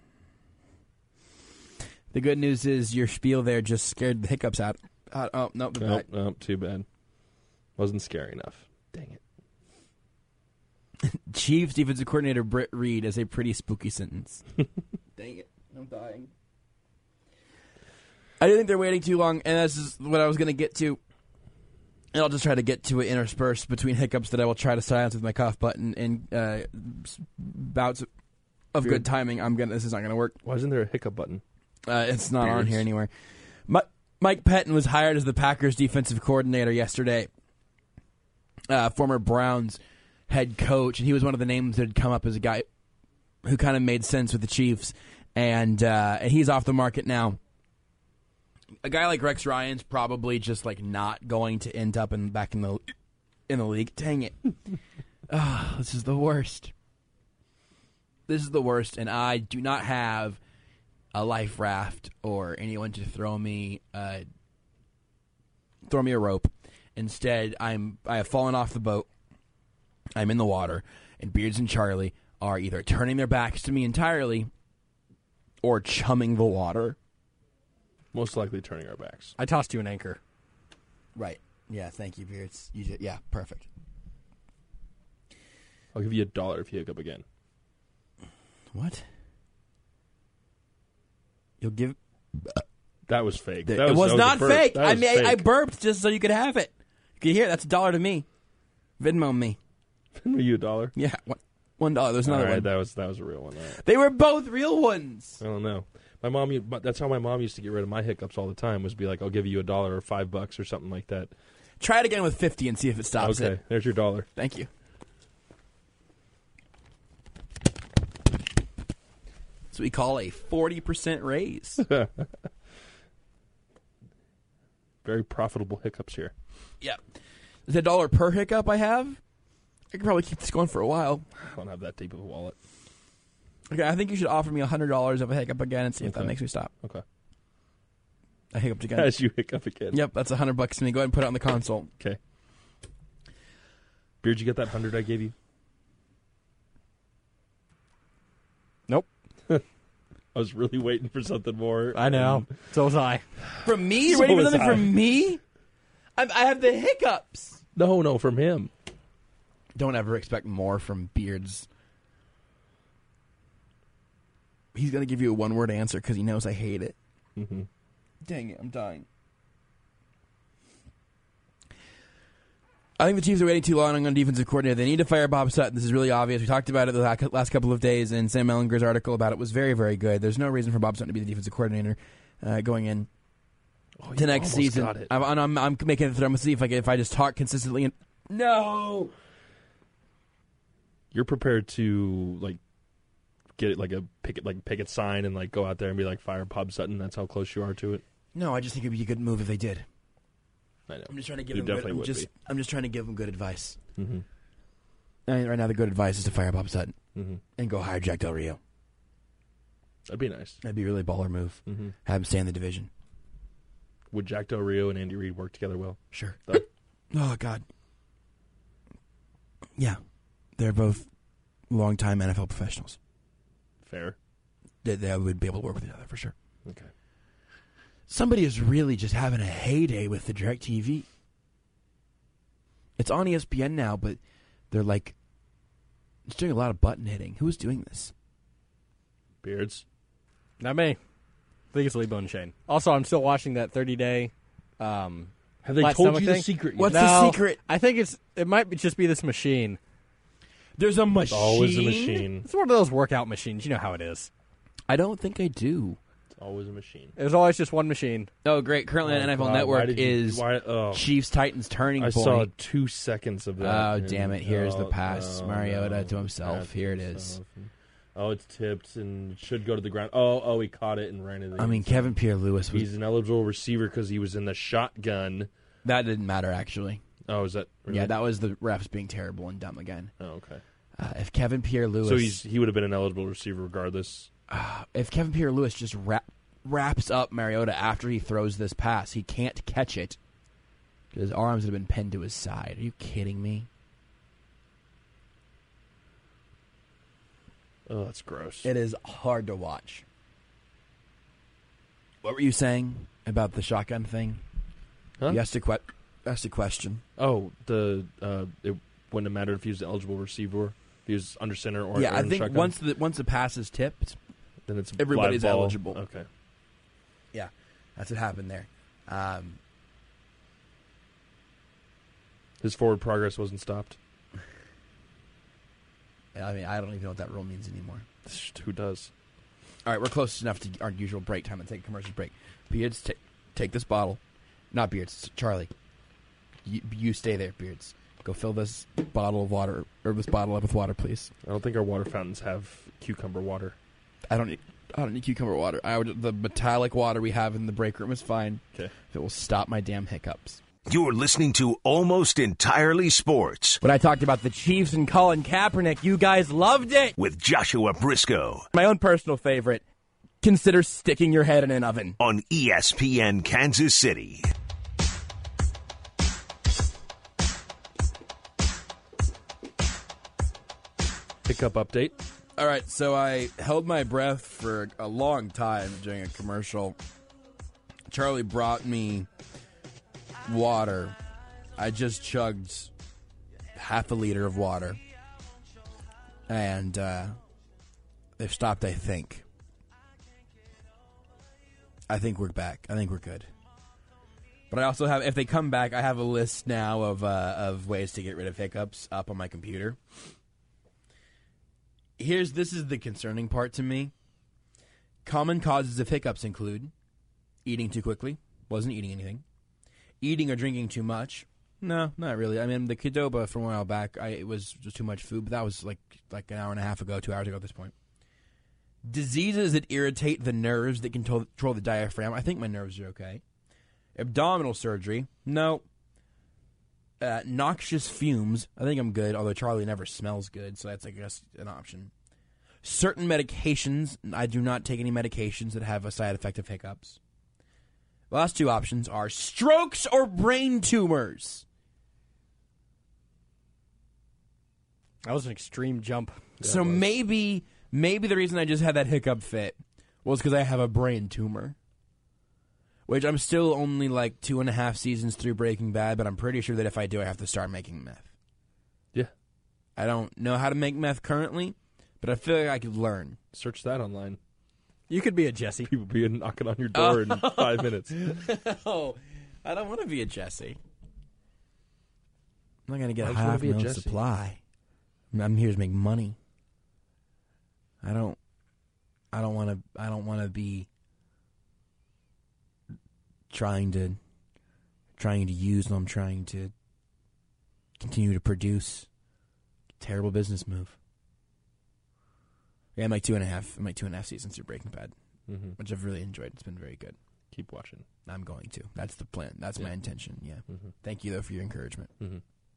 Speaker 4: the good news is your spiel there just scared the hiccups out. Uh, oh no, the
Speaker 3: Nope,
Speaker 4: back.
Speaker 3: nope, too bad. Wasn't scary enough. Dang it.
Speaker 4: Chiefs defensive coordinator Britt Reed is a pretty spooky sentence. Dang it, I'm dying. I do think they're waiting too long, and this is what I was going to get to. And I'll just try to get to it interspersed between hiccups that I will try to silence with my cough button and uh, bouts of
Speaker 3: Weird.
Speaker 4: good timing. I'm gonna. This is not going to work.
Speaker 3: Why isn't there a hiccup button?
Speaker 4: Uh, it's not on
Speaker 3: Beards.
Speaker 4: here anywhere. Mi- Mike Pettin was hired as the Packers defensive coordinator yesterday. Uh, former Browns head coach, and he was one of the names that had come up as a guy who kind of made sense with the Chiefs, and uh, and he's off the market now. A guy like Rex Ryan's probably just like not going to end up in back in the in the league. Dang it! Oh, this is the worst. This is the worst, and I do not have a life raft or anyone to throw me uh, throw me a rope. Instead, I'm I have fallen off the boat. I'm in the water, and Beards and Charlie are either turning their backs to me entirely or chumming the water.
Speaker 3: Most likely turning our backs.
Speaker 7: I tossed you an anchor.
Speaker 4: Right. Yeah, thank you, Beards. You did, yeah, perfect.
Speaker 3: I'll give you a dollar if you hiccup again.
Speaker 4: What? You'll give...
Speaker 3: That was fake. That
Speaker 4: it was,
Speaker 3: that
Speaker 4: not
Speaker 3: a burp.
Speaker 4: fake.
Speaker 3: That
Speaker 4: I
Speaker 3: was
Speaker 4: mean, I, I
Speaker 3: fake.
Speaker 4: burped just so you could have it. You can hear it. That's a dollar to me. Venmo me.
Speaker 3: Are you a dollar?
Speaker 4: Yeah, one, one dollar. There's another
Speaker 3: All right,
Speaker 4: one.
Speaker 3: that was that was a real one. All right.
Speaker 4: They were both real ones.
Speaker 3: I don't know. My mom, u- that's how my mom used to get rid of my hiccups all the time. Was be like, I'll give you a dollar or five bucks or something like that.
Speaker 4: Try it again with fifty and see if it stops
Speaker 3: Okay,
Speaker 4: it.
Speaker 3: there's your dollar.
Speaker 4: Thank you. That's what we call a forty percent raise.
Speaker 3: Very profitable hiccups here.
Speaker 4: Yeah. Is it a dollar per hiccup I have? I could probably keep this going for a while.
Speaker 3: I don't have that deep of a wallet.
Speaker 4: Okay, I think you should offer me one hundred dollars of a hiccup again and see if that
Speaker 3: Okay.
Speaker 4: makes me stop.
Speaker 3: Okay.
Speaker 4: I hiccuped again.
Speaker 3: As you hiccup again.
Speaker 4: Yep, that's one hundred bucks to me. Go ahead and put it on the console.
Speaker 3: Okay. Beard, you get that hundred I gave you?
Speaker 7: Nope.
Speaker 3: I was really waiting for something more.
Speaker 7: I know. So was I.
Speaker 4: From me? You're
Speaker 3: So
Speaker 4: waiting for
Speaker 3: was
Speaker 4: something
Speaker 3: I.
Speaker 4: from me? I'm, I have the hiccups.
Speaker 3: No, no, from him.
Speaker 4: Don't ever expect more from Beards. He's going to give you a one-word answer because he knows I hate it.
Speaker 3: Mm-hmm.
Speaker 4: Dang it, I'm dying. I think the Chiefs are waiting too long on defensive coordinator. They need to fire Bob Sutton. This is really obvious. We talked about it the last couple of days, and Sam Ellinger's article about it was very, very good. There's no reason for Bob Sutton to be the defensive coordinator uh, going in
Speaker 3: oh,
Speaker 4: to next season.
Speaker 3: Got it.
Speaker 4: I'm, I'm, I'm making it through. I'm going to see if I, can, if I just talk consistently. And no!
Speaker 3: You're prepared to, like, get like a picket, like picket sign and, like, go out there and be like, fire Bob Sutton? That's how close you are to it?
Speaker 4: No, I just think it would be a good move if they did.
Speaker 3: I know.
Speaker 4: I'm just trying to give
Speaker 3: You
Speaker 4: them
Speaker 3: definitely
Speaker 4: good, I'm
Speaker 3: would
Speaker 4: just,
Speaker 3: be.
Speaker 4: I'm just trying to give them good advice.
Speaker 3: Mm-hmm.
Speaker 4: I mean, right now, the good advice is to fire Bob Sutton
Speaker 3: Mm-hmm.
Speaker 4: and go hire Jack Del Rio.
Speaker 3: That'd be nice.
Speaker 4: That'd be a really baller move.
Speaker 3: Mm-hmm.
Speaker 4: Have him stay in the division.
Speaker 3: Would Jack Del Rio and Andy Reid work together well?
Speaker 4: Sure.
Speaker 3: Though?
Speaker 4: Oh, God. Yeah. They're both longtime N F L professionals.
Speaker 3: Fair.
Speaker 4: They, they would be able to work with each other for sure.
Speaker 3: Okay.
Speaker 4: Somebody is really just having a heyday with the DirecTV. It's on E S P N now, but they're like, it's doing a lot of button hitting. Who's doing this?
Speaker 3: Beards.
Speaker 7: Not me. I think it's Lebo and Shane. Also, I'm still watching that thirty-day. Um,
Speaker 3: Have they
Speaker 7: flat
Speaker 3: told
Speaker 7: stomach
Speaker 3: you the
Speaker 7: thing.
Speaker 3: secret yet?
Speaker 4: What's
Speaker 7: No,
Speaker 4: the secret?
Speaker 7: I think it's it might be, just be this machine.
Speaker 4: There's a machine.
Speaker 3: It's always a machine.
Speaker 7: It's one of those workout machines. You know how it is.
Speaker 4: I don't think I do.
Speaker 3: It's always a machine.
Speaker 7: There's always just one machine.
Speaker 4: Oh, great. Currently on
Speaker 3: Oh,
Speaker 4: N F L
Speaker 3: God, why
Speaker 4: Network
Speaker 3: did you-
Speaker 4: is
Speaker 3: why- oh.
Speaker 4: Chiefs Titans turning
Speaker 3: I
Speaker 4: point.
Speaker 3: saw two seconds of that.
Speaker 4: Oh,
Speaker 3: and-
Speaker 4: damn it. Here's the
Speaker 3: oh,
Speaker 4: pass.
Speaker 3: no,
Speaker 4: Mariota
Speaker 3: no.
Speaker 4: to himself.
Speaker 3: Pass
Speaker 4: Here it
Speaker 3: himself.
Speaker 4: is.
Speaker 3: Oh, it's tipped and should go to the ground. Oh, oh, he caught it and ran it.
Speaker 4: I mean, Kevin Pierre-Louis was...
Speaker 3: He's an eligible receiver because he was in the shotgun.
Speaker 4: That didn't matter, actually.
Speaker 3: Oh, is that? Really?
Speaker 4: Yeah, that was the refs being terrible and dumb again.
Speaker 3: Oh, okay.
Speaker 4: Uh, if Kevin Pierre-Louis...
Speaker 3: So he's he would have been an eligible receiver regardless.
Speaker 4: Uh, if Kevin Pierre-Louis just wrap, wraps up Mariota after he throws this pass, he can't catch it. His arms would have been pinned to his side. Are you kidding me?
Speaker 3: Oh, that's gross.
Speaker 4: It is hard to watch. What were you saying about the shotgun thing?
Speaker 3: Huh?
Speaker 4: You asked a, que- asked a question.
Speaker 3: Oh, the uh, it wouldn't have mattered if he was an eligible receiver, if he was under center or
Speaker 4: yeah,
Speaker 3: or
Speaker 4: I
Speaker 3: in
Speaker 4: think
Speaker 3: shotgun?
Speaker 4: once the once the pass is tipped,
Speaker 3: then it's
Speaker 4: everybody's
Speaker 3: live ball.
Speaker 4: eligible.
Speaker 3: Okay.
Speaker 4: yeah, that's what happened there. Um,
Speaker 3: His forward progress wasn't stopped.
Speaker 4: I mean, I don't even know what that rule means anymore.
Speaker 3: Who does?
Speaker 4: All right, we're close enough to our usual break time and take a commercial break. Beards, ta- take this bottle. Not Beards, Charlie. You, you stay there, Beards. Go fill this bottle of water, or this bottle up with water, please.
Speaker 3: I don't think our water fountains have cucumber water.
Speaker 4: I don't need, I don't need cucumber water. I would, the metallic water we have in the break room is fine.
Speaker 3: Okay.
Speaker 4: If it will stop my damn hiccups.
Speaker 1: You're listening to Almost Entirely Sports
Speaker 4: When I talked about the Chiefs and Colin Kaepernick, you guys loved it.
Speaker 1: with Joshua Briscoe
Speaker 4: My own personal favorite, consider sticking your head in an oven.
Speaker 1: on E S P N Kansas City.
Speaker 3: Pickup update.
Speaker 4: All right, so I held my breath for a long time during a commercial. Charlie brought me water. I just chugged half a liter of water. And uh, they've stopped, I think. I think we're back. I think we're good. But I also have, if they come back, I have a list now of uh, of ways to get rid of hiccups up on my computer. Here's this is the concerning part to me. Common causes of hiccups include eating too quickly, wasn't eating anything, eating or drinking too much. No, not really. I mean, the Qdoba from a while back, I, it was just too much food, but that was like like an hour and a half ago, two hours ago at this point. Diseases that irritate the nerves that control, control the diaphragm. I think my nerves are okay. Abdominal surgery. No. Uh, noxious fumes. I think I'm good, although Charlie never smells good, so that's, I guess, an option. Certain medications. I do not take any medications that have a side effect of hiccups. The last two options are strokes or brain tumors.
Speaker 7: That was an extreme jump.
Speaker 4: So maybe, maybe the reason I just had that hiccup fit was because I have a brain tumor. Which I'm still only like two and a half seasons through Breaking Bad, but I'm pretty sure that if I do, I have to start making meth.
Speaker 3: Yeah.
Speaker 4: I don't know how to make meth currently, but I feel like I could learn.
Speaker 3: Search that online.
Speaker 7: You could be a Jesse.
Speaker 3: People be knocking on your door in five minutes.
Speaker 4: Oh, I don't want to be a Jesse. I'm not going to get
Speaker 3: Why
Speaker 4: a
Speaker 3: would you wanna
Speaker 4: half
Speaker 3: be a
Speaker 4: my own
Speaker 3: Jesse?
Speaker 4: supply. I'm here to make money. I don't. I don't want to. I don't want to be trying to, trying to use them. Trying to continue to produce. Terrible business move. Yeah, I'm like two and a half. I'm like two and a half seasons through Breaking Bad,
Speaker 3: Mm-hmm.
Speaker 4: which I've really enjoyed. It's been very good.
Speaker 3: Keep watching.
Speaker 4: I'm going to. That's the plan. That's
Speaker 3: Yeah.
Speaker 4: my intention. Yeah.
Speaker 3: Mm-hmm.
Speaker 4: Thank you though for your encouragement.
Speaker 3: Mm-hmm.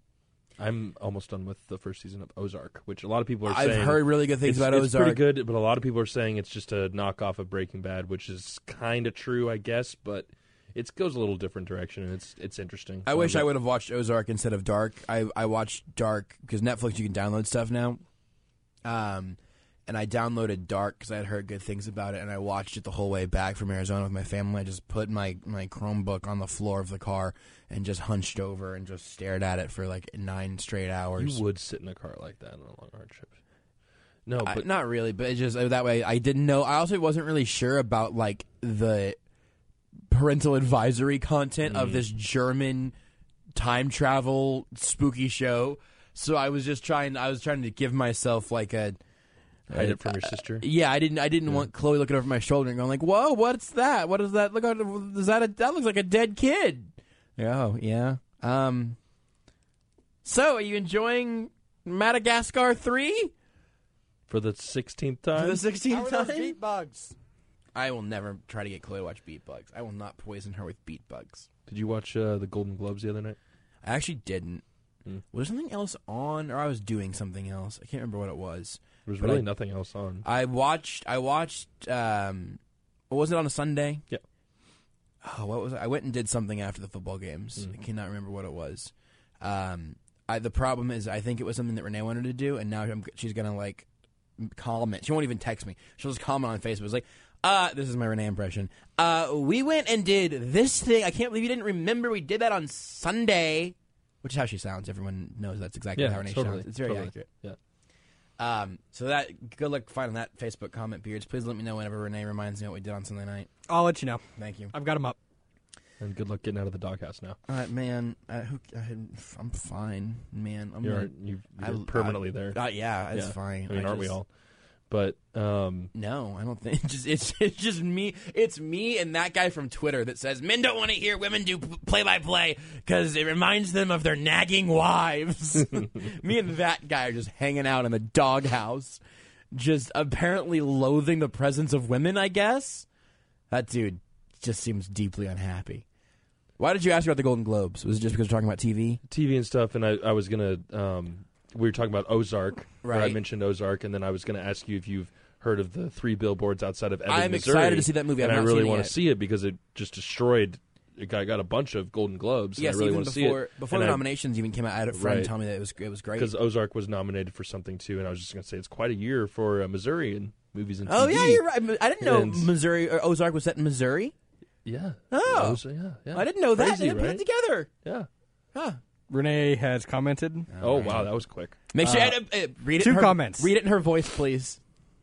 Speaker 3: I'm almost done with the first season of Ozark, which a lot of people are
Speaker 4: I've
Speaker 3: saying.
Speaker 4: heard really good things
Speaker 3: it's,
Speaker 4: about
Speaker 3: it's
Speaker 4: Ozark.
Speaker 3: pretty good, but a lot of people are saying it's just a knockoff of Breaking Bad, which is kind of true, I guess, but it goes a little different direction, and it's it's interesting.
Speaker 4: I
Speaker 3: So
Speaker 4: wish
Speaker 3: I'm
Speaker 4: I
Speaker 3: not-
Speaker 4: would have watched Ozark instead of Dark. I I watched Dark because Netflix you can download stuff now. Um, and I downloaded Dark because I had heard good things about it, and I watched it the whole way back from Arizona with my family. I just put my my Chromebook on the floor of the car and just hunched over and just stared at it for like nine straight hours.
Speaker 3: You would sit in a car like that on a long hard trip. No,
Speaker 4: I-
Speaker 3: but
Speaker 4: not really, but it just that way. I didn't know. I also wasn't really sure about like the parental advisory content of
Speaker 3: Mm.
Speaker 4: this German time travel spooky show. So I was just trying. I was trying to give myself like a.
Speaker 3: hide
Speaker 4: a-
Speaker 3: it from your sister.
Speaker 4: Yeah, I didn't. I didn't
Speaker 3: Yeah.
Speaker 4: want Chloe looking over my shoulder and going like, "Whoa, what's that? What is that? Look, at is that a? That looks like a dead kid." Oh yeah. Um. So, are you enjoying Madagascar three
Speaker 3: For the sixteenth
Speaker 4: for
Speaker 3: time?
Speaker 4: the sixteenth
Speaker 7: How are
Speaker 4: time?
Speaker 7: those beat bugs?
Speaker 4: I will never try to get Chloe to watch Beat Bugs. I will not poison her with Beat Bugs.
Speaker 3: Did you watch uh, the Golden Globes the other night?
Speaker 4: I actually didn't.
Speaker 3: Hmm.
Speaker 4: Was there something else on, or I was doing something else? I can't remember what it was.
Speaker 3: There was
Speaker 4: But
Speaker 3: really
Speaker 4: I-
Speaker 3: nothing else on.
Speaker 4: I watched. I watched. Um, what was it on a Sunday?
Speaker 3: Yeah.
Speaker 4: Oh, what was it? I went and did something after the football games.
Speaker 3: Mhm.
Speaker 4: I cannot remember what it was. Um, I, the problem is, I think it was something that Renee wanted to do, and now I'm, she's gonna like comment. She won't even text me. She'll just comment on Facebook. It's like, uh, this is my Renee impression. Uh, we went and did this thing. I can't believe you didn't remember. We did that on Sunday, which is how she sounds. Everyone knows that's exactly
Speaker 3: Yeah,
Speaker 4: how Renee
Speaker 3: totally,
Speaker 4: sounds. It's very
Speaker 3: totally.
Speaker 4: accurate.
Speaker 3: Yeah.
Speaker 4: Um, so that good luck finding that Facebook comment, Beards. Please let me know whenever Renee reminds me what we did on Sunday night.
Speaker 7: I'll let you know.
Speaker 4: Thank you.
Speaker 7: I've got them up.
Speaker 3: And good luck getting out of the doghouse now.
Speaker 4: Uh, man, I, who, I, I'm fine, man. I'm
Speaker 3: You're,
Speaker 4: not-
Speaker 3: you,
Speaker 4: I-
Speaker 3: you're permanently there.
Speaker 4: Uh, yeah, it's
Speaker 3: Yeah.
Speaker 4: fine.
Speaker 3: I mean, aren't we
Speaker 4: just-
Speaker 3: all? But um,
Speaker 4: No, I don't think. It's just it's it's just me. It's me and that guy from Twitter that says men don't want to hear women do play by play because it reminds them of their nagging wives. Me and that guy are just hanging out in the doghouse, just apparently loathing the presence of women. I guess that dude just seems deeply unhappy. Why did you ask about the Golden Globes? Was it just because we're talking about T V?
Speaker 3: T V and stuff, and I, I was gonna. Um, we were talking about Ozark. where I
Speaker 4: Right.
Speaker 3: mentioned Ozark, and then I was gonna ask you if you've heard of the three billboards outside of Ebbing,
Speaker 4: I'm
Speaker 3: Missouri.
Speaker 4: excited to see that movie. I've
Speaker 3: and I
Speaker 4: not
Speaker 3: really
Speaker 4: seen it
Speaker 3: want
Speaker 4: yet.
Speaker 3: to see it because it just destroyed. It got, got a bunch of Golden Globes. and
Speaker 4: Yes,
Speaker 3: I really
Speaker 4: even
Speaker 3: want to see
Speaker 4: before
Speaker 3: it.
Speaker 4: before
Speaker 3: And
Speaker 4: the
Speaker 3: I-
Speaker 4: nominations even came out, I had a friend
Speaker 3: Right.
Speaker 4: tell me that it was it was great.
Speaker 3: because Ozark was nominated for something too, and I was just going to say it's quite a year for uh, Missouri and movies and
Speaker 4: Oh
Speaker 3: T V.
Speaker 4: yeah, you're right. I didn't know
Speaker 3: And-
Speaker 4: Missouri or Ozark was set in Missouri.
Speaker 3: Yeah.
Speaker 4: Oh.
Speaker 3: Oz- yeah, yeah.
Speaker 4: I didn't know that.
Speaker 3: Crazy,
Speaker 4: They put
Speaker 3: right?
Speaker 4: it together.
Speaker 3: Yeah.
Speaker 4: Huh.
Speaker 7: Renee has commented.
Speaker 3: Oh wow, that was quick.
Speaker 4: Make sure
Speaker 7: Uh,
Speaker 4: uh, uh, read it.
Speaker 7: two
Speaker 4: in her,
Speaker 7: comments.
Speaker 4: Read it in her voice, please.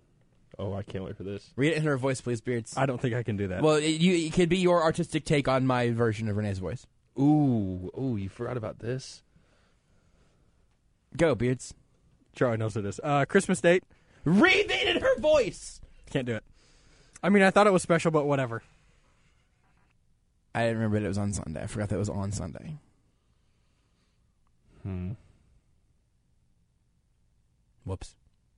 Speaker 3: Oh, I can't wait for this.
Speaker 4: Read it in her voice, please, Beards.
Speaker 7: I don't think I can do that.
Speaker 4: well, it, you, it could be your artistic take on my version of Renee's voice.
Speaker 3: Ooh, ooh, you forgot about this.
Speaker 4: Go, Beards.
Speaker 7: Charlie knows what it is. Uh, Christmas date.
Speaker 4: Read it in her voice.
Speaker 7: Can't do it. I mean, I thought it was special, but whatever.
Speaker 4: I didn't remember that it was on Sunday. I forgot that it was on Sunday.
Speaker 3: Hmm.
Speaker 4: Whoops.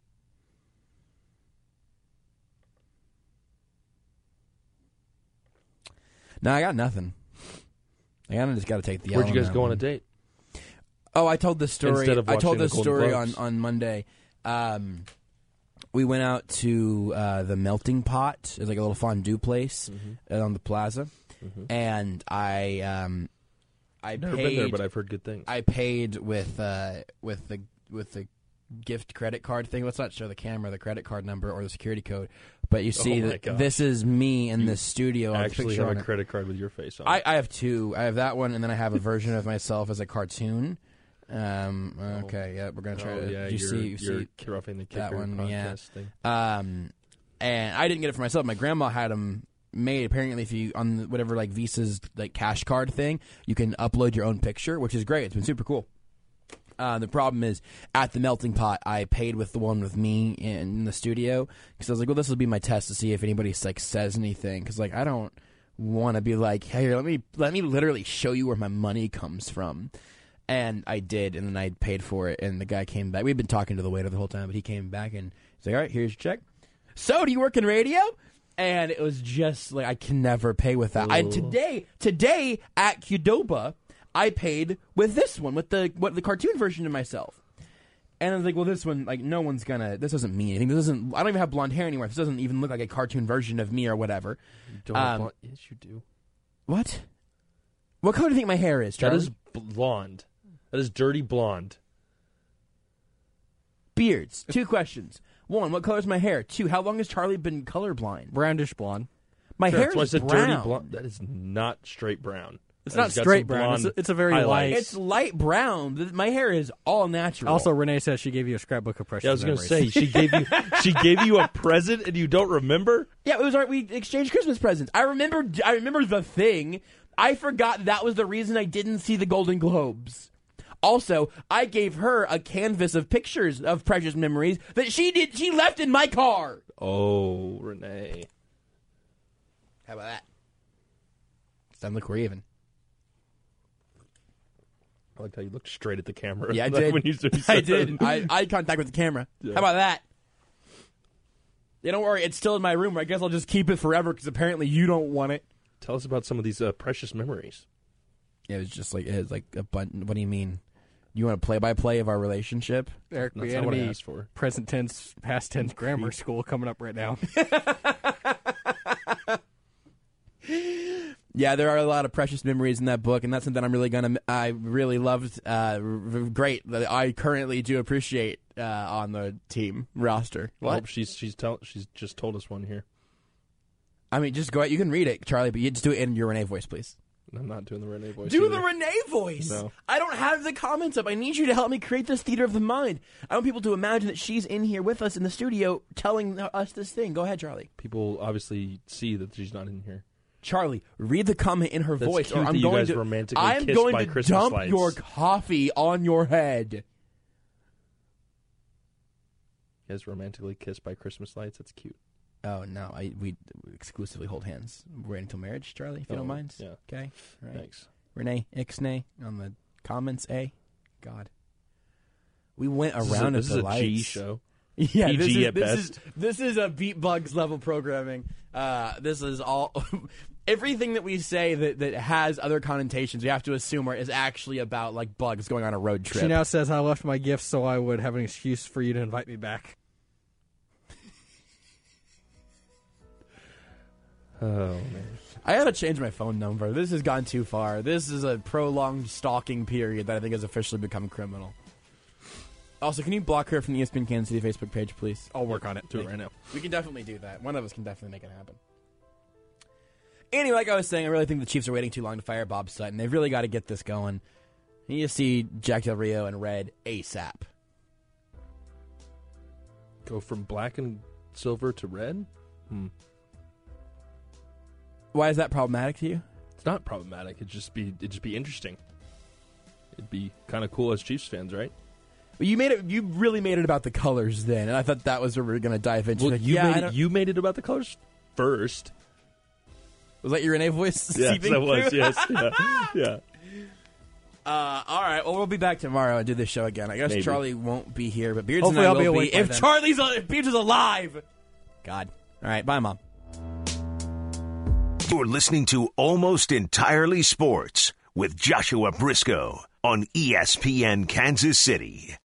Speaker 4: No, I got nothing. I kind of just got to take the.
Speaker 3: Where'd
Speaker 4: L
Speaker 3: you
Speaker 4: on
Speaker 3: guys
Speaker 4: that
Speaker 3: go on
Speaker 4: one.
Speaker 3: a date?
Speaker 4: Oh, I told this story.
Speaker 3: Instead of
Speaker 4: I told
Speaker 3: watching the
Speaker 4: this
Speaker 3: Golden
Speaker 4: story on,
Speaker 3: Globes.
Speaker 4: on Monday. Um, we went out to uh, the Melting Pot. It's like a little fondue place
Speaker 3: Mm-hmm.
Speaker 4: uh, on the plaza,
Speaker 3: Mm-hmm.
Speaker 4: and I um, I
Speaker 3: Never
Speaker 4: paid.
Speaker 3: been there, but I've heard good things.
Speaker 4: I paid with uh, with the with the gift credit card thing. Let's not show the camera the credit card number or the security code, but you see
Speaker 3: Oh my
Speaker 4: that
Speaker 3: gosh.
Speaker 4: this is me in
Speaker 3: You
Speaker 4: this studio. on the
Speaker 3: actually
Speaker 4: picture
Speaker 3: have
Speaker 4: on
Speaker 3: a
Speaker 4: it.
Speaker 3: credit card with your face on
Speaker 4: I,
Speaker 3: it.
Speaker 4: I have two. I have that one, and then I have a version of myself as a cartoon. Um, okay, yeah, we're gonna try
Speaker 3: oh,
Speaker 4: to.
Speaker 3: yeah,
Speaker 4: you
Speaker 3: you're,
Speaker 4: see, you
Speaker 3: you're
Speaker 4: see,
Speaker 3: roughing the
Speaker 4: that
Speaker 3: kicker
Speaker 4: one,
Speaker 3: podcast
Speaker 4: yeah.
Speaker 3: thing.
Speaker 4: um, and I didn't get it for myself. My grandma had them made. Apparently, if you on whatever like Visa's like cash card thing, you can upload your own picture, which is great. It's been super cool. Uh, the problem is, at the melting pot, I paid with the one with me in the studio because I was like, well, this will be my test to see if anybody like says anything. Because like I don't want to be like, hey, let me let me literally show you where my money comes from. And I did, and then I paid for it. And the guy came back. We'd been talking to the waiter the whole time, but he came back and he's like, all right, here's your check. So, do you work in radio? And it was just like I can never pay with that. I, today, today at Qdoba, I paid with this one, with the what the cartoon version of myself. And I was like, well, this one, like, no one's gonna. This doesn't mean anything. This doesn't. I don't even have blonde hair anymore. This doesn't even look like a cartoon version of me or whatever.
Speaker 3: You don't
Speaker 4: um,
Speaker 3: have blonde. Yes, you do.
Speaker 4: What? What color do you think my hair is, Charlie?
Speaker 3: That is blonde. That is dirty blonde.
Speaker 4: Beards. Two questions. One, what color is my hair? Two, how long has Charlie been colorblind?
Speaker 7: Brownish blonde.
Speaker 4: My
Speaker 3: Sure,
Speaker 4: hair
Speaker 3: that's why I
Speaker 4: is
Speaker 3: said
Speaker 4: brown.
Speaker 3: dirty blonde. That is not straight brown.
Speaker 7: It's
Speaker 3: That
Speaker 7: not
Speaker 3: has got
Speaker 7: straight
Speaker 3: some
Speaker 7: brown. It's
Speaker 3: blonde
Speaker 7: a, it's a very
Speaker 3: highlights.
Speaker 7: light.
Speaker 4: It's light brown. Th- My hair is all natural.
Speaker 7: Also, Renee says she gave you a scrapbook of precious
Speaker 3: Yeah, I was going to
Speaker 7: memories.
Speaker 3: say she gave you she gave you a present and you don't remember.
Speaker 4: yeah, it was our we exchanged Christmas presents. I remember. I remember the thing. I forgot that was the reason I didn't see the Golden Globes. Also, I gave her a canvas of pictures of precious memories that she did. She left in my car.
Speaker 3: Oh, Renee.
Speaker 4: How about that? Sound like we're even.
Speaker 3: I like how you looked straight at the camera.
Speaker 4: Yeah, I
Speaker 3: like
Speaker 4: did.
Speaker 3: When you said
Speaker 4: I
Speaker 3: that.
Speaker 4: did. I eye contact with the camera.
Speaker 3: Yeah.
Speaker 4: How about that? Yeah, don't worry. It's still in my room. I guess I'll just keep it forever because apparently you don't want it.
Speaker 3: Tell us about some of these uh, precious memories.
Speaker 4: Yeah, it was just like it was like a button. What do you mean? You want a play-by-play of our relationship?
Speaker 7: Eric
Speaker 3: That's not what I
Speaker 7: Bieniemy,
Speaker 3: asked for.
Speaker 7: present tense, past tense grammar school coming up right now.
Speaker 4: Yeah, there are a lot of precious memories in that book, and that's something I'm really gonna. I really loved. Uh, r- great that I currently do appreciate uh, on the team roster.
Speaker 3: I hope she's she's tell she's just told us one here.
Speaker 4: I mean, just go out. You can read it, Charlie, but you just do it in your Renee voice, please.
Speaker 3: I'm not doing the Renee voice.
Speaker 4: Do
Speaker 3: either.
Speaker 4: the Renee voice.
Speaker 3: No.
Speaker 4: I don't have the comments up. I need you to help me create this theater of the mind. I want people to imagine that she's in here with us in the studio telling us this thing. Go ahead, Charlie.
Speaker 3: People obviously see that she's not in here.
Speaker 4: Charlie, read the comment in her
Speaker 3: That's
Speaker 4: voice,
Speaker 3: cute
Speaker 4: or
Speaker 3: that
Speaker 4: I'm
Speaker 3: you
Speaker 4: going
Speaker 3: guys
Speaker 4: to.
Speaker 3: romantically
Speaker 4: I'm
Speaker 3: kissed
Speaker 4: going
Speaker 3: by
Speaker 4: to
Speaker 3: Christmas
Speaker 4: dump
Speaker 3: lights.
Speaker 4: your coffee on your head.
Speaker 3: You guys romantically kissed by Christmas lights. That's cute.
Speaker 4: Oh no, I we exclusively hold hands. We're waiting until marriage, Charlie. If you
Speaker 3: Oh,
Speaker 4: don't mind.
Speaker 3: yeah.
Speaker 4: Okay. All right.
Speaker 3: Thanks.
Speaker 4: Renee Ixnay on the comments. A. God. We went
Speaker 3: This is a-
Speaker 4: around
Speaker 3: This
Speaker 4: at
Speaker 3: is
Speaker 4: the
Speaker 3: a G
Speaker 4: lights.
Speaker 3: show.
Speaker 4: Yeah,
Speaker 3: P G
Speaker 4: this is,
Speaker 3: at
Speaker 4: this
Speaker 3: best.
Speaker 4: is this is a Beat Bugs level programming. Uh, this is all everything that we say that, that has other connotations. We have to assume are, is actually about like bugs going on a road trip.
Speaker 7: She now says, I left my gifts so I would have an excuse for you to invite me back.
Speaker 3: Oh man.
Speaker 4: I gotta change my phone number. This has gone too far. This is a prolonged stalking period that I think has officially become criminal. Also, can you block her from the E S P N Kansas City Facebook page, please?
Speaker 7: I'll work on it.
Speaker 3: Do it right now.
Speaker 4: We can definitely do that. One of us can definitely make it happen. Anyway, like I was saying, I really think the Chiefs are waiting too long to fire Bob Sutton. They've really got to get this going. You need to see Jack Del Rio in red ASAP.
Speaker 3: Go from black and silver to red? Hmm.
Speaker 4: Why is that problematic to you?
Speaker 3: It's not problematic. It'd just be it'd just be interesting. It'd be kind of cool as Chiefs fans, right?
Speaker 4: Well, you made it. You really made it about the colors then, and I thought that was where we were going to dive into.
Speaker 3: Well,
Speaker 4: Like,
Speaker 3: you
Speaker 4: yeah, I
Speaker 3: made
Speaker 4: don't-
Speaker 3: it, you made it about the colors first.
Speaker 4: was that your Renee voice?
Speaker 3: Yes,
Speaker 4: seeping
Speaker 3: that was.
Speaker 4: through?
Speaker 3: Yes, yeah, yeah.
Speaker 4: Uh, all right. Well, we'll be back tomorrow and do this show again. I guess
Speaker 3: Maybe.
Speaker 4: Charlie won't be here, but Beards
Speaker 7: Hopefully
Speaker 4: and I
Speaker 7: I'll be
Speaker 4: will
Speaker 7: awake
Speaker 4: be.
Speaker 7: by
Speaker 4: If
Speaker 7: then.
Speaker 4: Charlie's if Beards is alive, God. All right. Bye, Mom.
Speaker 1: You're listening to Almost Entirely Sports with Joshua Briscoe on E S P N Kansas City.